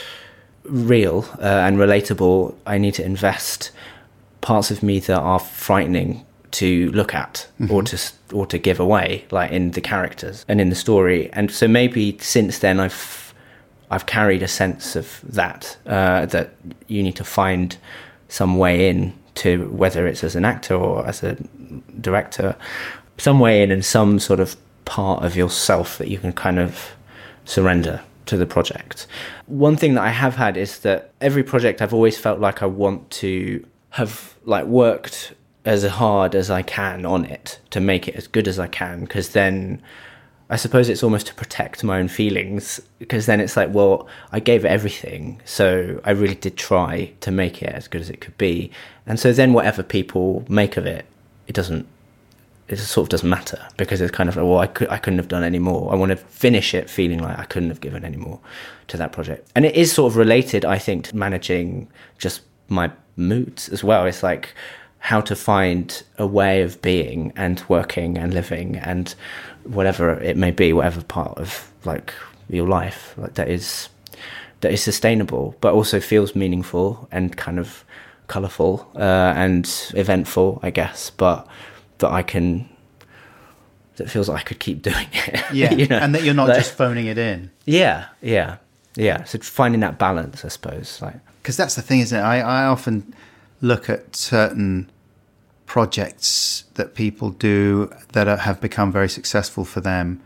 real uh, and relatable, I need to invest parts of me that are frightening to look at, mm-hmm. or to or to give away, like in the characters and in the story. And so maybe since then I've I've carried a sense of that, uh, that you need to find some way in to, whether it's as an actor or as a director, some way in and some sort of part of yourself that you can kind of surrender to the project. One thing that I have had is that every project I've always felt like I want to have like worked as hard as I can on it to make it as good as I can, because then I suppose it's almost to protect my own feelings, because then it's like, well, I gave it everything, so I really did try to make it as good as it could be. And so then whatever people make of it, it doesn't, it sort of doesn't matter, because it's kind of like, well, I, could, I couldn't have done any more. I want to finish it feeling like I couldn't have given any more to that project. And it is sort of related, I think, to managing just my moods as well. It's like how to find a way of being and working and living and whatever it may be, whatever part of like your life like that is that is sustainable, but also feels meaningful and kind of colourful uh, and eventful, I guess. But that I can, that feels like I could keep doing it. Yeah, you know? and that you're not like, just phoning it in. Yeah, yeah, yeah. So finding that balance, I suppose. Like, because that's the thing, isn't it? I, I often look at certain projects that people do that are, have become very successful for them,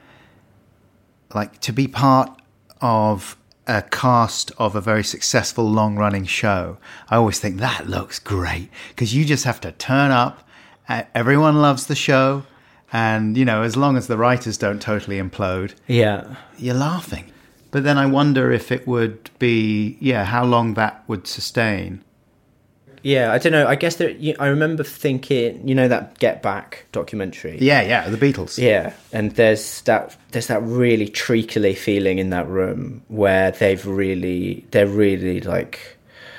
like to be part of a cast of a very successful long-running show. I always think that looks great, because you just have to turn up, uh, everyone loves the show, and you know, as long as the writers don't totally implode, yeah, you're laughing. But then I wonder if it would be, yeah, how long that would sustain. Yeah, I don't know. I guess there, you, I remember thinking, you know, that Get Back documentary. Yeah, yeah, the Beatles. Yeah, and there's that there's that really treacly feeling in that room where they've really they're really like,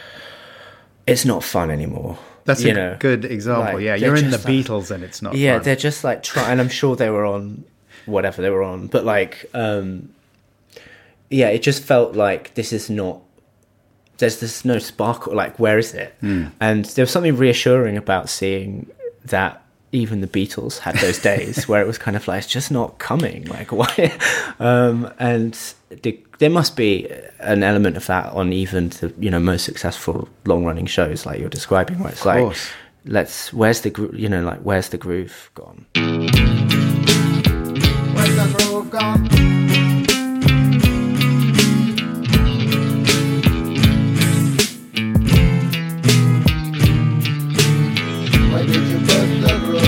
it's not fun anymore. That's you a know? good example. Like, yeah, they're you're in the just like- Beatles and it's not. Yeah, fun. they're just like trying. And I'm sure they were on whatever they were on, but like, um, yeah, it just felt like this is not there's this no sparkle. Like, where is it? Mm. And there was something reassuring about seeing that even the Beatles had those days where it was kind of like, it's just not coming. Like, why? Um, and the, there must be an element of that on even the, you know, most successful long running shows like you're describing, where it's like, let's, where's the, gro- you know, like, where's the groove gone? Where's the groove gone? Where did you put the groove?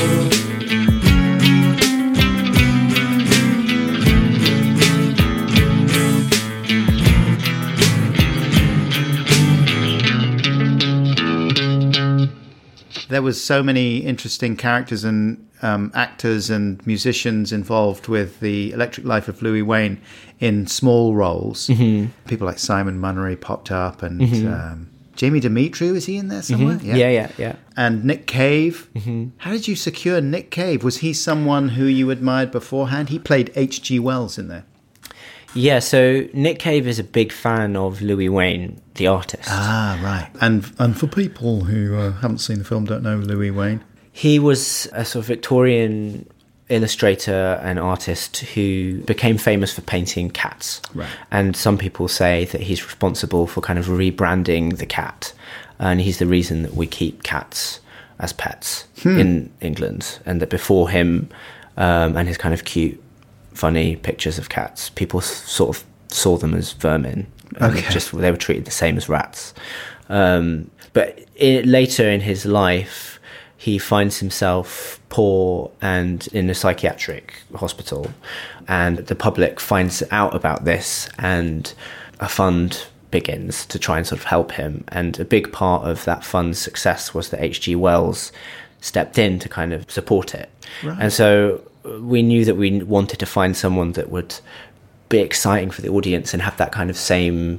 There was so many interesting characters and um, actors and musicians involved with the Electric Life of Louis Wayne in small roles. Mm-hmm. People like Simon Munnery popped up, and mm-hmm. um, Jamie Dimitri, was he in there somewhere? Mm-hmm. Yeah, yeah, yeah. And Nick Cave. Mm-hmm. How did you secure Nick Cave? Was he someone who you admired beforehand? He played H G Wells in there. Yeah, so Nick Cave is a big fan of Louis Wayne, the artist. Ah, right. And and for people who uh, haven't seen the film, don't know Louis Wayne, he was a sort of Victorian illustrator and artist who became famous for painting cats. Right. And some people say that he's responsible for kind of rebranding the cat, and he's the reason that we keep cats as pets hmm. in England, and that before him um, and his kind of cute, funny pictures of cats, people s- sort of saw them as vermin. Okay. Just they were treated the same as rats. Um, but it, later in his life, he finds himself poor and in a psychiatric hospital, and the public finds out about this, and a fund begins to try and sort of help him. And a big part of that fund's success was that H G Wells stepped in to kind of support it. Right. And so we knew that we wanted to find someone that would be exciting for the audience and have that kind of same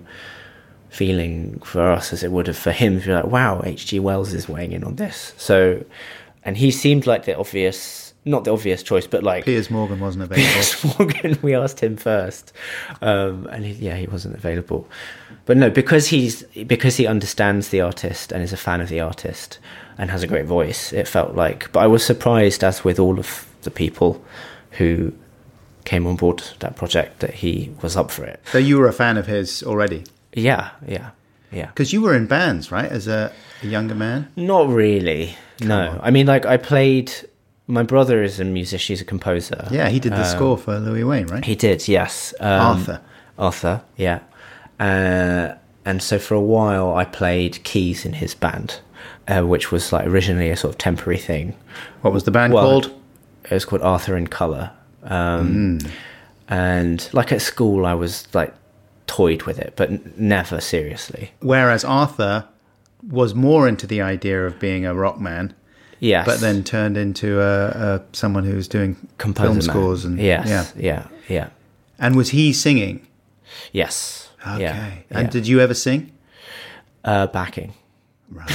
feeling for us as it would have for him. You're like, wow, H G Wells is weighing in on this. So, and he seemed like the obvious, not the obvious choice, but like Piers Morgan wasn't available. Piers Morgan, we asked him first, um, and he, yeah, he wasn't available. But no, because he's because he understands the artist and is a fan of the artist and has a great voice, it felt like. But I was surprised, as with all of the people who came on board that project, that he was up for it. So you were a fan of his already? Yeah, yeah, yeah. Because you were in bands, right, as a, a younger man? Not really, Come no. On. I mean, like, I played... My brother is a musician, he's a composer. Yeah, he did the um, score for Louis Wayne, right? He did, yes. Um, Arthur. Arthur, yeah. Uh, and so for a while I played keys in his band, uh, which was like originally a sort of temporary thing. What was the band well, called? It was called Arthur in Colour. Um, mm. And like at school I was like toyed with it, but n- never seriously. Whereas Arthur was more into the idea of being a rock man. Yes. But then turned into a, a someone who was doing Composer film man. scores. And, yes, yeah. yeah, yeah. And was he singing? Yes. Okay. Yeah, and yeah. did you ever sing? Uh, backing. Right.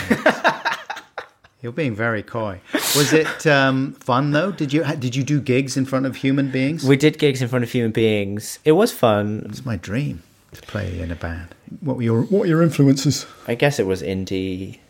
You're being very coy. Was it um, fun though? Did you did you do gigs in front of human beings? We did gigs in front of human beings. It was fun. It's my dream to play in a band. What were your What were your influences? I guess it was indie,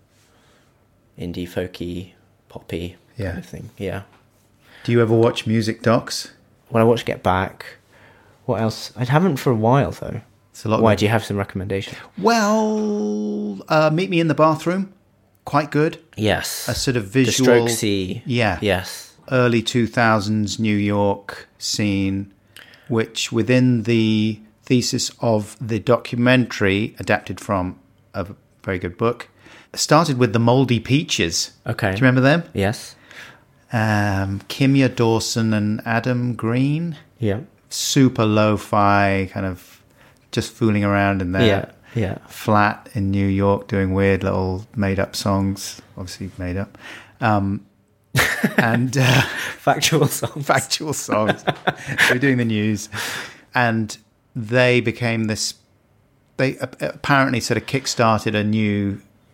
indie folky, poppy yeah. kind of thing. Yeah. Do you ever watch music docs? When I watch Get Back. What else? I haven't for a while though. It's a lot. Why of... do you have some recommendations? Well, uh, Meet Me in the Bathroom. Quite good. Yes. A sort of visual... The Strokesy. Yeah. Yes. Early two thousands New York scene, which within the thesis of the documentary, adapted from a very good book, started with the Mouldy Peaches. Okay. Do you remember them? Yes. Um, Kimya Dawson and Adam Green. Yeah. Super lo-fi, kind of just fooling around in there. Yeah. Yeah. Flat in New York, doing weird little made-up songs, obviously made up, um, and uh, factual songs. Factual songs. They were doing the news, and they became this. They apparently sort of kick-started a new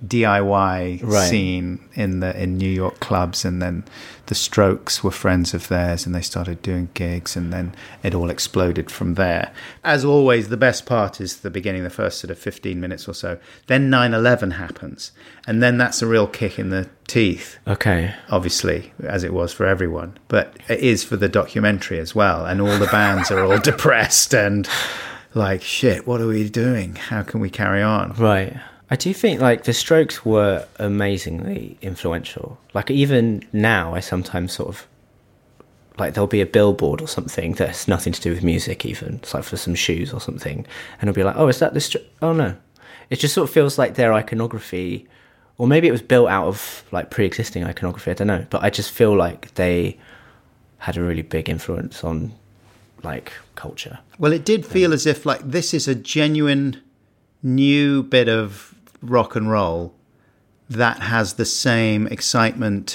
D I Y Right. scene in the in New York clubs, and then the Strokes were friends of theirs, and they started doing gigs, and then it all exploded from there. As always, the best part is the beginning, the first sort of fifteen minutes or so. Then nine eleven happens, and then that's a real kick in the teeth. Okay. Obviously, as it was for everyone, but it is for the documentary as well, and all the bands are all depressed and like, shit, what are we doing? How can we carry on? Right. I do think like the Strokes were amazingly influential. Like even now I sometimes sort of like there'll be a billboard or something that has nothing to do with music even. It's like for some shoes or something. And it'll be like, oh, is that the Stro-? Oh no. It just sort of feels like their iconography, or maybe it was built out of like pre-existing iconography, I don't know. But I just feel like they had a really big influence on like culture. Well, it did feel as if like this is a genuine new bit of rock and roll that has the same excitement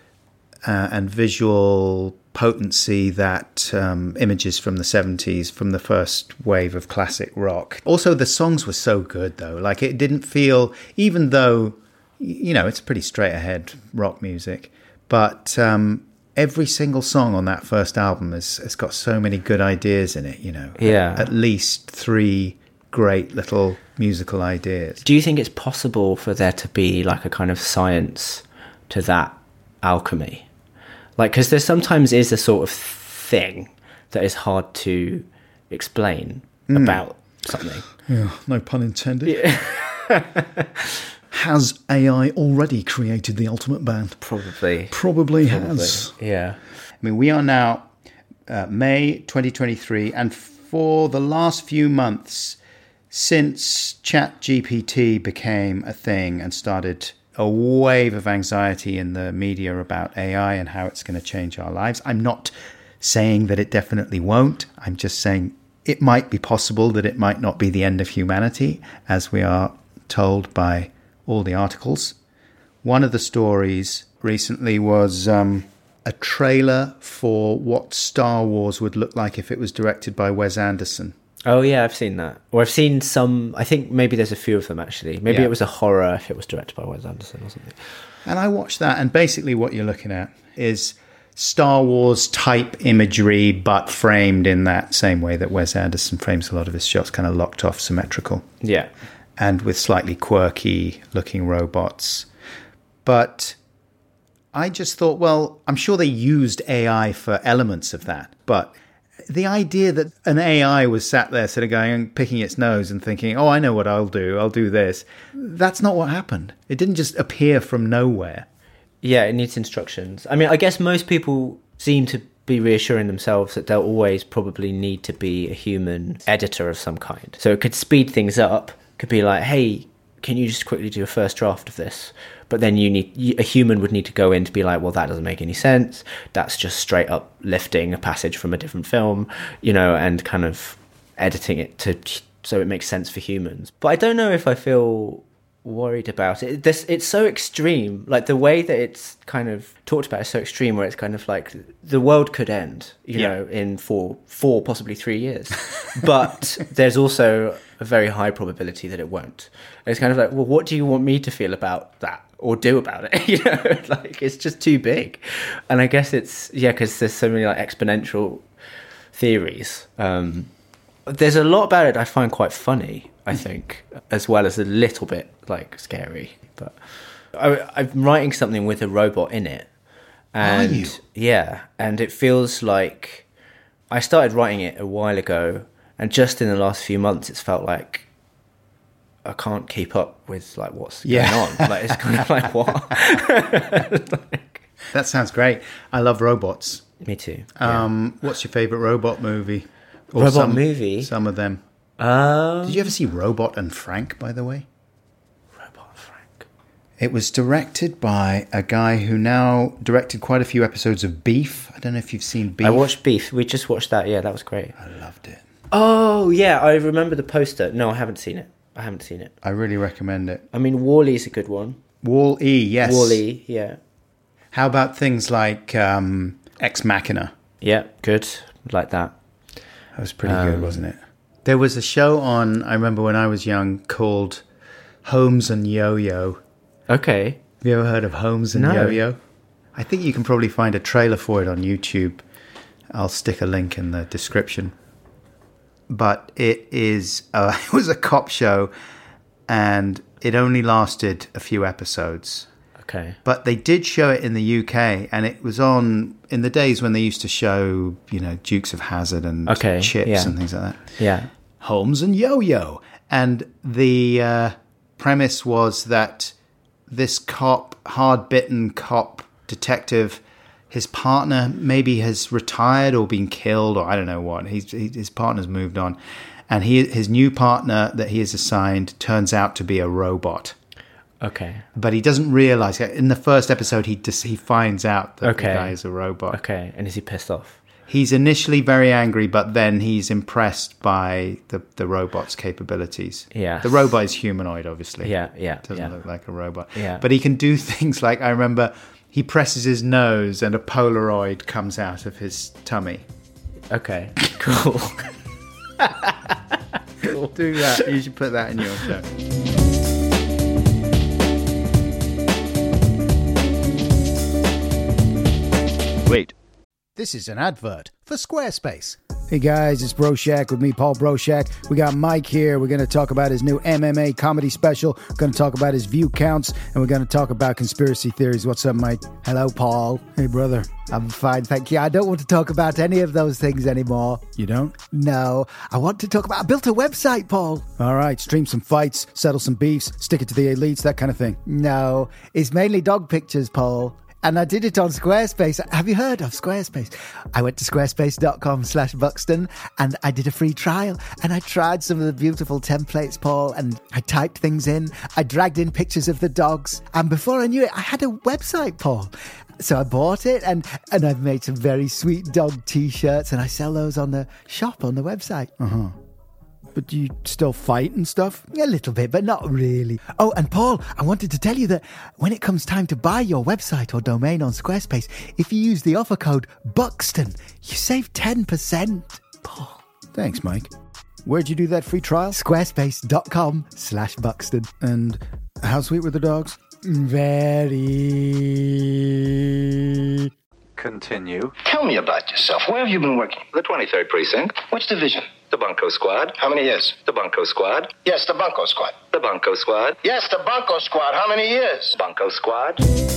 uh, and visual potency that um, images from the seventies, from the first wave of classic rock. Also, the songs were so good, though. Like, it didn't feel, even though, you know, it's pretty straight ahead rock music, but um, every single song on that first album has, has got so many good ideas in it, you know. Yeah. At, at least three great little musical ideas. Do you think it's possible for there to be like a kind of science to that alchemy? Like, because there sometimes is a sort of thing that is hard to explain mm. about something. Yeah, no pun intended. Yeah. Has A I already created the ultimate band? Probably. Probably, Probably. has. Yeah. I mean, we are now uh, May twenty twenty-three, and for the last few months, since ChatGPT became a thing and started a wave of anxiety in the media about A I and how it's going to change our lives, I'm not saying that it definitely won't. I'm just saying it might be possible that it might not be the end of humanity, as we are told by all the articles. One of the stories recently was um, a trailer for what Star Wars would look like if it was directed by Wes Anderson. Oh yeah, I've seen that. Or I've seen some, I think maybe there's a few of them actually. Maybe yeah. it was a horror if it was directed by Wes Anderson or something. And I watched that, and basically what you're looking at is Star Wars type imagery, but framed in that same way that Wes Anderson frames a lot of his shots, kind of locked off, symmetrical. Yeah. And with slightly quirky looking robots. But I just thought, well, I'm sure they used A I for elements of that, but the idea that an A I was sat there sort of going and picking its nose and thinking, oh, I know what I'll do, I'll do this. That's not what happened. It didn't just appear from nowhere. Yeah, it needs instructions. I mean, I guess most people seem to be reassuring themselves that they'll always probably need to be a human editor of some kind. So it could speed things up, could be like, hey, can you just quickly do a first draft of this? But then you need a human would need to go in to be like, well, that doesn't make any sense. That's just straight up lifting a passage from a different film, you know, and kind of editing it to so it makes sense for humans. But I don't know if I feel worried about it. This it's so extreme. Like the way that it's kind of talked about is so extreme, where it's kind of like the world could end, you yeah. know, in four, four, possibly three years. But there's also a very high probability that it won't. And it's kind of like, well, what do you want me to feel about that? Or do about it, you know, like it's just too big. And I guess it's, yeah, because there's so many like exponential theories. Um, there's a lot about it I find quite funny, I think, as well as a little bit like scary. But I, I'm writing something with a robot in it. And, Are you? Yeah, and it feels like I started writing it a while ago, and just in the last few months, it's felt like I can't keep up with like what's yeah. going on. Like it's kind of like what? like, that sounds great. I love robots. Me too. Um, yeah. What's your favourite robot movie? Or robot some, movie? Some of them. Um, Did you ever see Robot and Frank, by the way? Robot and Frank. It was directed by a guy who now directed quite a few episodes of Beef. I don't know if you've seen Beef. I watched Beef. We just watched that. Yeah, that was great. I loved it. Oh, yeah. I remember the poster. No, I haven't seen it. I haven't seen it. I really recommend it. I mean, Wall-E's a good one. Wall-E, yes. Wall-E, yeah. How about things like um, Ex Machina? Yeah, good. Like that. That was pretty um, good, wasn't it? There was a show on, I remember when I was young, called Holmes and Yo-Yo, Okay. Have you ever heard of Holmes and No. Yo-Yo? I think you can probably find a trailer for it on YouTube. I'll stick a link in the description. But it is, uh, it was a cop show, and it only lasted a few episodes. Okay. But they did show it in the U K, and it was on in the days when they used to show, you know, Dukes of Hazzard and Okay, Chips yeah. and things like that. Yeah. Holmes and Yo-Yo. And the uh, premise was that this cop, hard-bitten cop detective, his partner maybe has retired or been killed, or I don't know what. He's, he, his partner's moved on. And he, his new partner that he is assigned turns out to be a robot. Okay. But he doesn't realize it. In the first episode, he just, he finds out that Okay. the guy is a robot. Okay. And is he pissed off? He's initially very angry, but then he's impressed by the, the robot's capabilities. Yes. The robot is humanoid, obviously. Yeah, yeah, Doesn't yeah. look like a robot. Yeah. But he can do things like, I remember he presses his nose and a Polaroid comes out of his tummy. Okay. Cool. Do that. You should put that in your show. Wait. This is an advert for Squarespace. Hey guys, it's Broshak with me, Paul Broshak. We got Mike here. We're going to talk about his new M M A comedy special. We're going to talk about his view counts, and we're going to talk about conspiracy theories. What's up, Mike? Hello, Paul. Hey, brother. I'm fine, thank you. I don't want to talk about any of those things anymore. You don't? No, I want to talk about... I built a website, Paul. All right, stream some fights, settle some beefs, stick it to the elites, that kind of thing. No, it's mainly dog pictures, Paul. And I did it on Squarespace. Have you heard of Squarespace? I went to squarespace.com slash Buxton and I did a free trial. And I tried some of the beautiful templates, Paul, and I typed things in. I dragged in pictures of the dogs. And before I knew it, I had a website, Paul. So I bought it and, and I've made some very sweet dog t-shirts and I sell those on the shop on the website. Uh-huh. But do you still fight and stuff? A little bit, but not really. Oh, and Paul, I wanted to tell you that when it comes time to buy your website or domain on Squarespace, if you use the offer code Buxton, you save ten percent. Paul. Thanks, Mike. Where'd you do that free trial? Squarespace.com slash Buxton. And how sweet were the dogs? Very... Continue. Tell me about yourself. Where have you been working? The twenty-third Precinct. Which division? The Bunko Squad. How many years? The Bunko Squad. Yes, the Bunko Squad. The Bunko Squad. Yes, the Bunko Squad. How many years? Bunko Squad.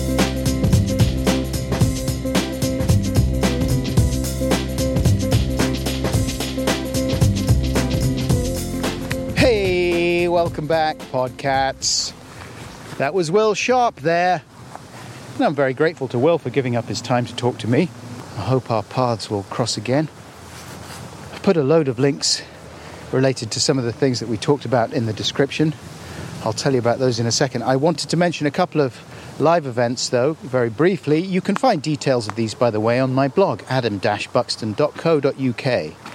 Hey, welcome back, Podcats. That was Will Sharp there. And I'm very grateful to Will for giving up his time to talk to me. I hope our paths will cross again. I've put a load of links related to some of the things that we talked about in the description. I'll tell you about those in a second. I wanted to mention a couple of live events, though, very briefly. You can find details of these, by the way, on my blog, adam dash buxton dot co dot uk.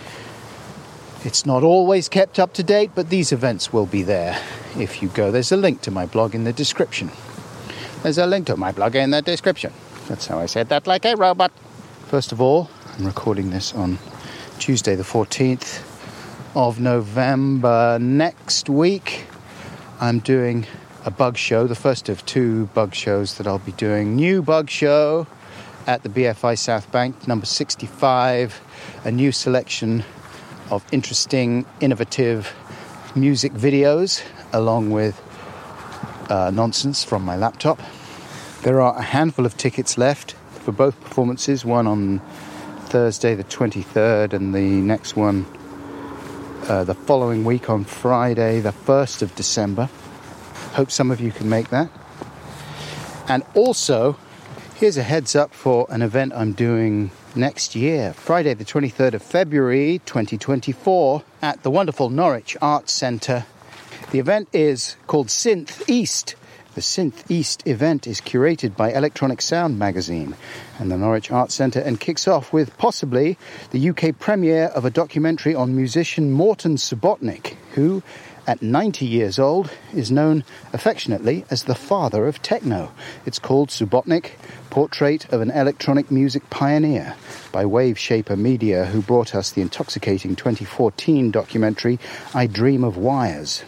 It's not always kept up to date, but these events will be there if you go. There's a link to my blog in the description. There's a link to my blog in the description. That's how I said that, like a robot. First of all, I'm recording this on Tuesday the fourteenth of November. Next week, I'm doing a bug show, the first of two bug shows that I'll be doing. New bug show at the B F I South Bank, number sixty-five. A new selection of interesting, innovative music videos, along with uh, nonsense from my laptop. There are a handful of tickets left for both performances, one on Thursday the twenty-third and the next one uh, the following week on Friday the first of December. Hope some of you can make that. And also, here's a heads up for an event I'm doing next year, Friday the twenty-third of February twenty twenty-four at the wonderful Norwich Arts Centre. The event is called Synth East. The Synth East event is curated by Electronic Sound magazine and the Norwich Arts Centre and kicks off with possibly the U K premiere of a documentary on musician Morton Subotnick, who, at ninety years old, is known affectionately as the father of techno. It's called Subotnick, Portrait of an Electronic Music Pioneer, by Wave Shaper Media, who brought us the intoxicating twenty fourteen documentary I Dream of Wires.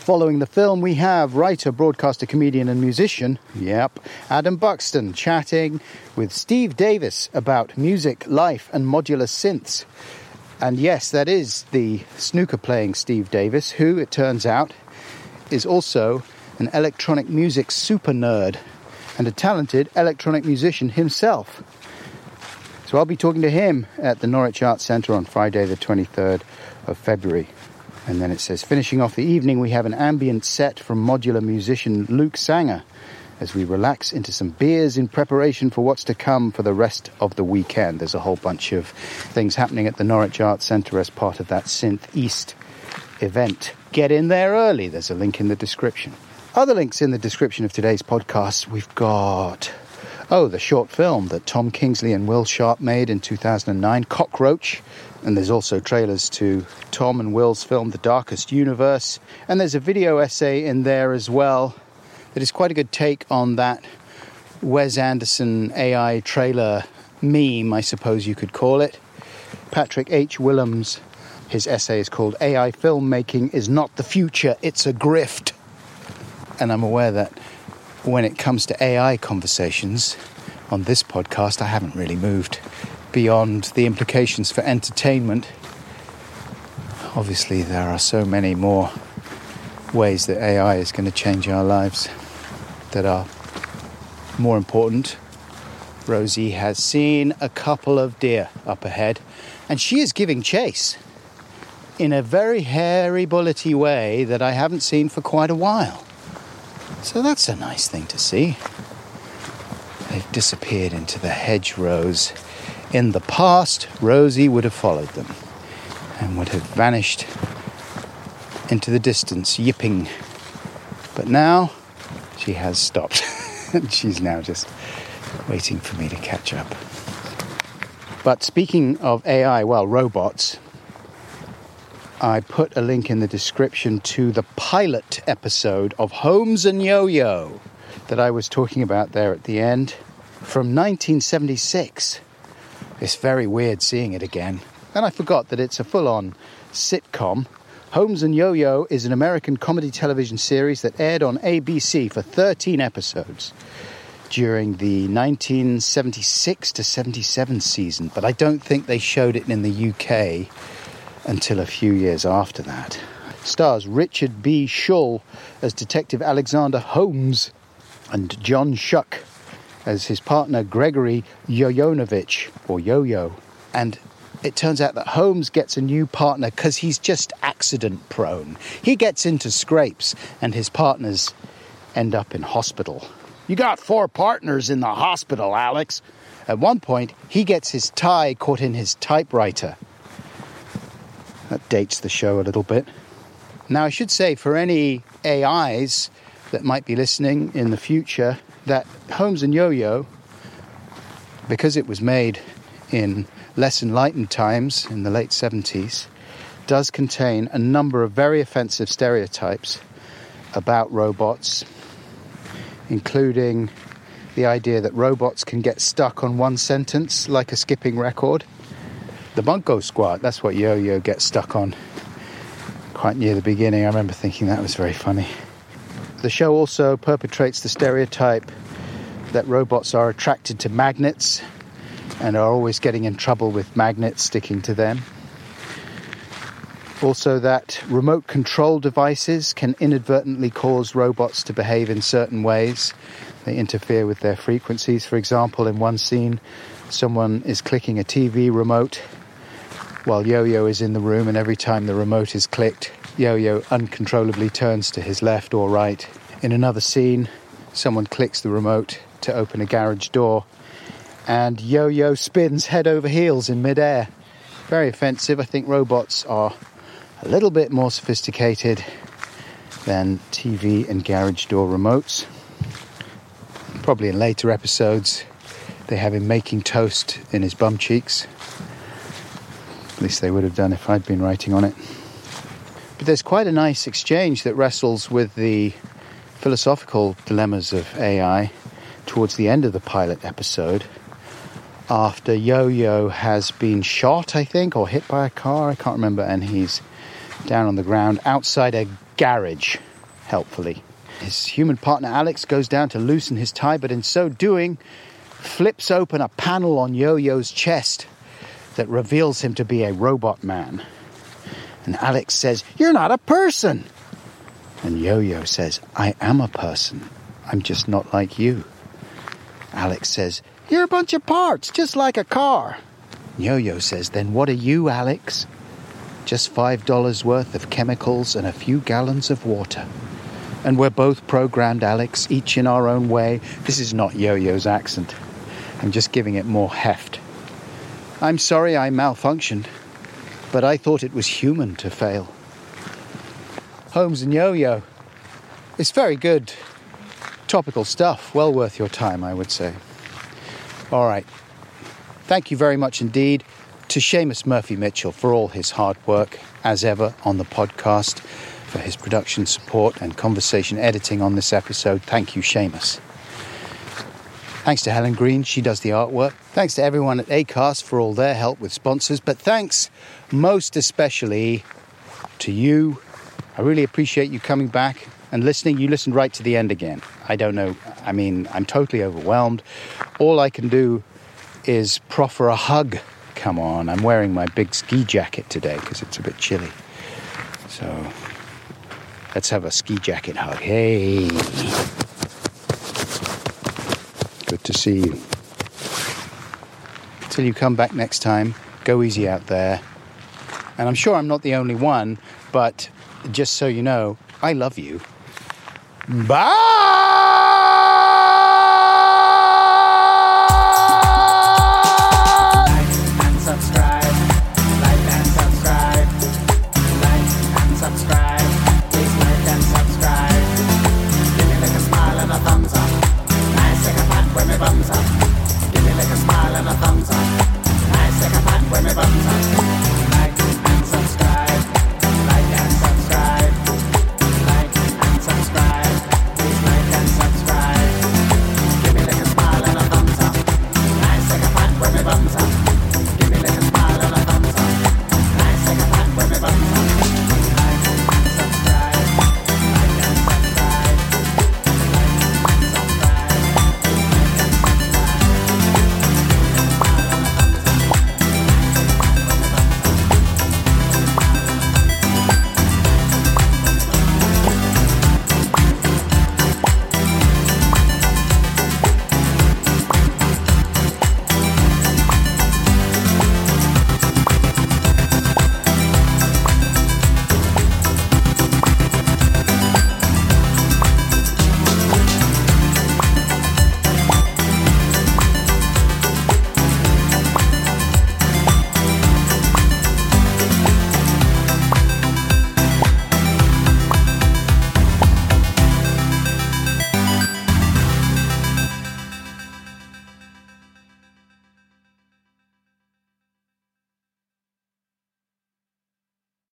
Following the film, we have writer, broadcaster, comedian and musician, yep, Adam Buxton, chatting with Steve Davis about music, life and modular synths. And yes, that is the snooker-playing Steve Davis, who, it turns out, is also an electronic music super nerd and a talented electronic musician himself. So I'll be talking to him at the Norwich Arts Centre on Friday the twenty-third of February. And then it says, finishing off the evening, we have an ambient set from modular musician Luke Sanger as we relax into some beers in preparation for what's to come for the rest of the weekend. There's a whole bunch of things happening at the Norwich Arts Centre as part of that Synth East event. Get in there early. There's a link in the description. Other links in the description of today's podcast. We've got, oh, the short film that Tom Kingsley and Will Sharp made in two thousand nine, Cockroach. And there's also trailers to Tom and Will's film, The Darkest Universe. And there's a video essay in there as well that is quite a good take on that Wes Anderson A I trailer meme, I suppose you could call it. Patrick H. Willems, his essay is called A I Filmmaking is Not the Future, It's a Grift. And I'm aware that when it comes to A I conversations on this podcast, I haven't really moved beyond the implications for entertainment. Obviously, there are so many more ways that A I is going to change our lives that are more important. Rosie has seen a couple of deer up ahead, and she is giving chase in a very hairy, bullety way that I haven't seen for quite a while. So that's a nice thing to see. They've disappeared into the hedgerows. In the past, Rosie would have followed them and would have vanished into the distance, yipping. But now, she has stopped. And she's now just waiting for me to catch up. But speaking of A I, well, robots, I put a link in the description to the pilot episode of Holmes and Yo-Yo that I was talking about there at the end from nineteen seventy-six. It's very weird seeing it again. And I forgot that it's a full-on sitcom. Holmes and Yo-Yo is an American comedy television series that aired on A B C for thirteen episodes during the nineteen seventy-six to seventy-seven season. But I don't think they showed it in the U K until a few years after that. Stars Richard B. Shull as Detective Alexander Holmes and John Shuck as his partner Gregory Yoyonovich, or Yo-Yo. And it turns out that Holmes gets a new partner because he's just accident prone. He gets into scrapes and his partners end up in hospital. You got four partners in the hospital, Alex. At one point, he gets his tie caught in his typewriter. That dates the show a little bit. Now, I should say, for any A Is that might be listening in the future, that Holmes and Yo-Yo, because it was made in less enlightened times in the late seventies, does contain a number of very offensive stereotypes about robots, including the idea that robots can get stuck on one sentence like a skipping record. The Bunko Squat, that's what Yo-Yo gets stuck on quite near the beginning. I remember thinking that was very funny. The show also perpetrates the stereotype that robots are attracted to magnets and are always getting in trouble with magnets sticking to them. Also that remote control devices can inadvertently cause robots to behave in certain ways. They interfere with their frequencies. For example, in one scene, someone is clicking a T V remote while Yo-Yo is in the room, and every time the remote is clicked, Yo-Yo uncontrollably turns to his left or right. In another scene, someone clicks the remote to open a garage door, and Yo-Yo spins head over heels in midair. Very offensive. I think robots are a little bit more sophisticated than T V and garage door remotes. Probably in later episodes, they have him making toast in his bum cheeks. At least they would have done if I'd been writing on it. But there's quite a nice exchange that wrestles with the philosophical dilemmas of A I towards the end of the pilot episode, after Yo-Yo has been shot, I think, or hit by a car, I can't remember, and he's down on the ground outside a garage. helpfully. His human partner Alex goes down to loosen his tie, but in so doing, flips open a panel on Yo-Yo's chest that reveals him to be a robot man. And Alex says, "You're not a person." And Yo-Yo says, "I am a person. I'm just not like you." Alex says, "You're a bunch of parts, just like a car." Yo-Yo says, "Then what are you, Alex?" "Just five dollars worth of chemicals and a few gallons of water. And we're both programmed, Alex, each in our own way." This is not Yo-Yo's accent. I'm just giving it more heft. "I'm sorry I malfunctioned, but I thought it was human to fail." Holmes and Yo-Yo. It's very good. Topical stuff. Well worth your time, I would say. All right. Thank you very much indeed to Seamus Murphy-Mitchell for all his hard work, as ever, on the podcast, for his production support and conversation editing on this episode. Thank you, Seamus. Thanks to Helen Green, she does the artwork. Thanks to everyone at Acast for all their help with sponsors. But thanks most especially to you. I really appreciate you coming back and listening. You listened right to the end again. I don't know. I mean, I'm totally overwhelmed. All I can do is proffer a hug. Come on, I'm wearing my big ski jacket today because it's a bit chilly. So let's have a ski jacket hug. Hey. Good to see you. Till you come back next time, go easy out there. And I'm sure I'm not the only one, but just so you know, I love you. Bye!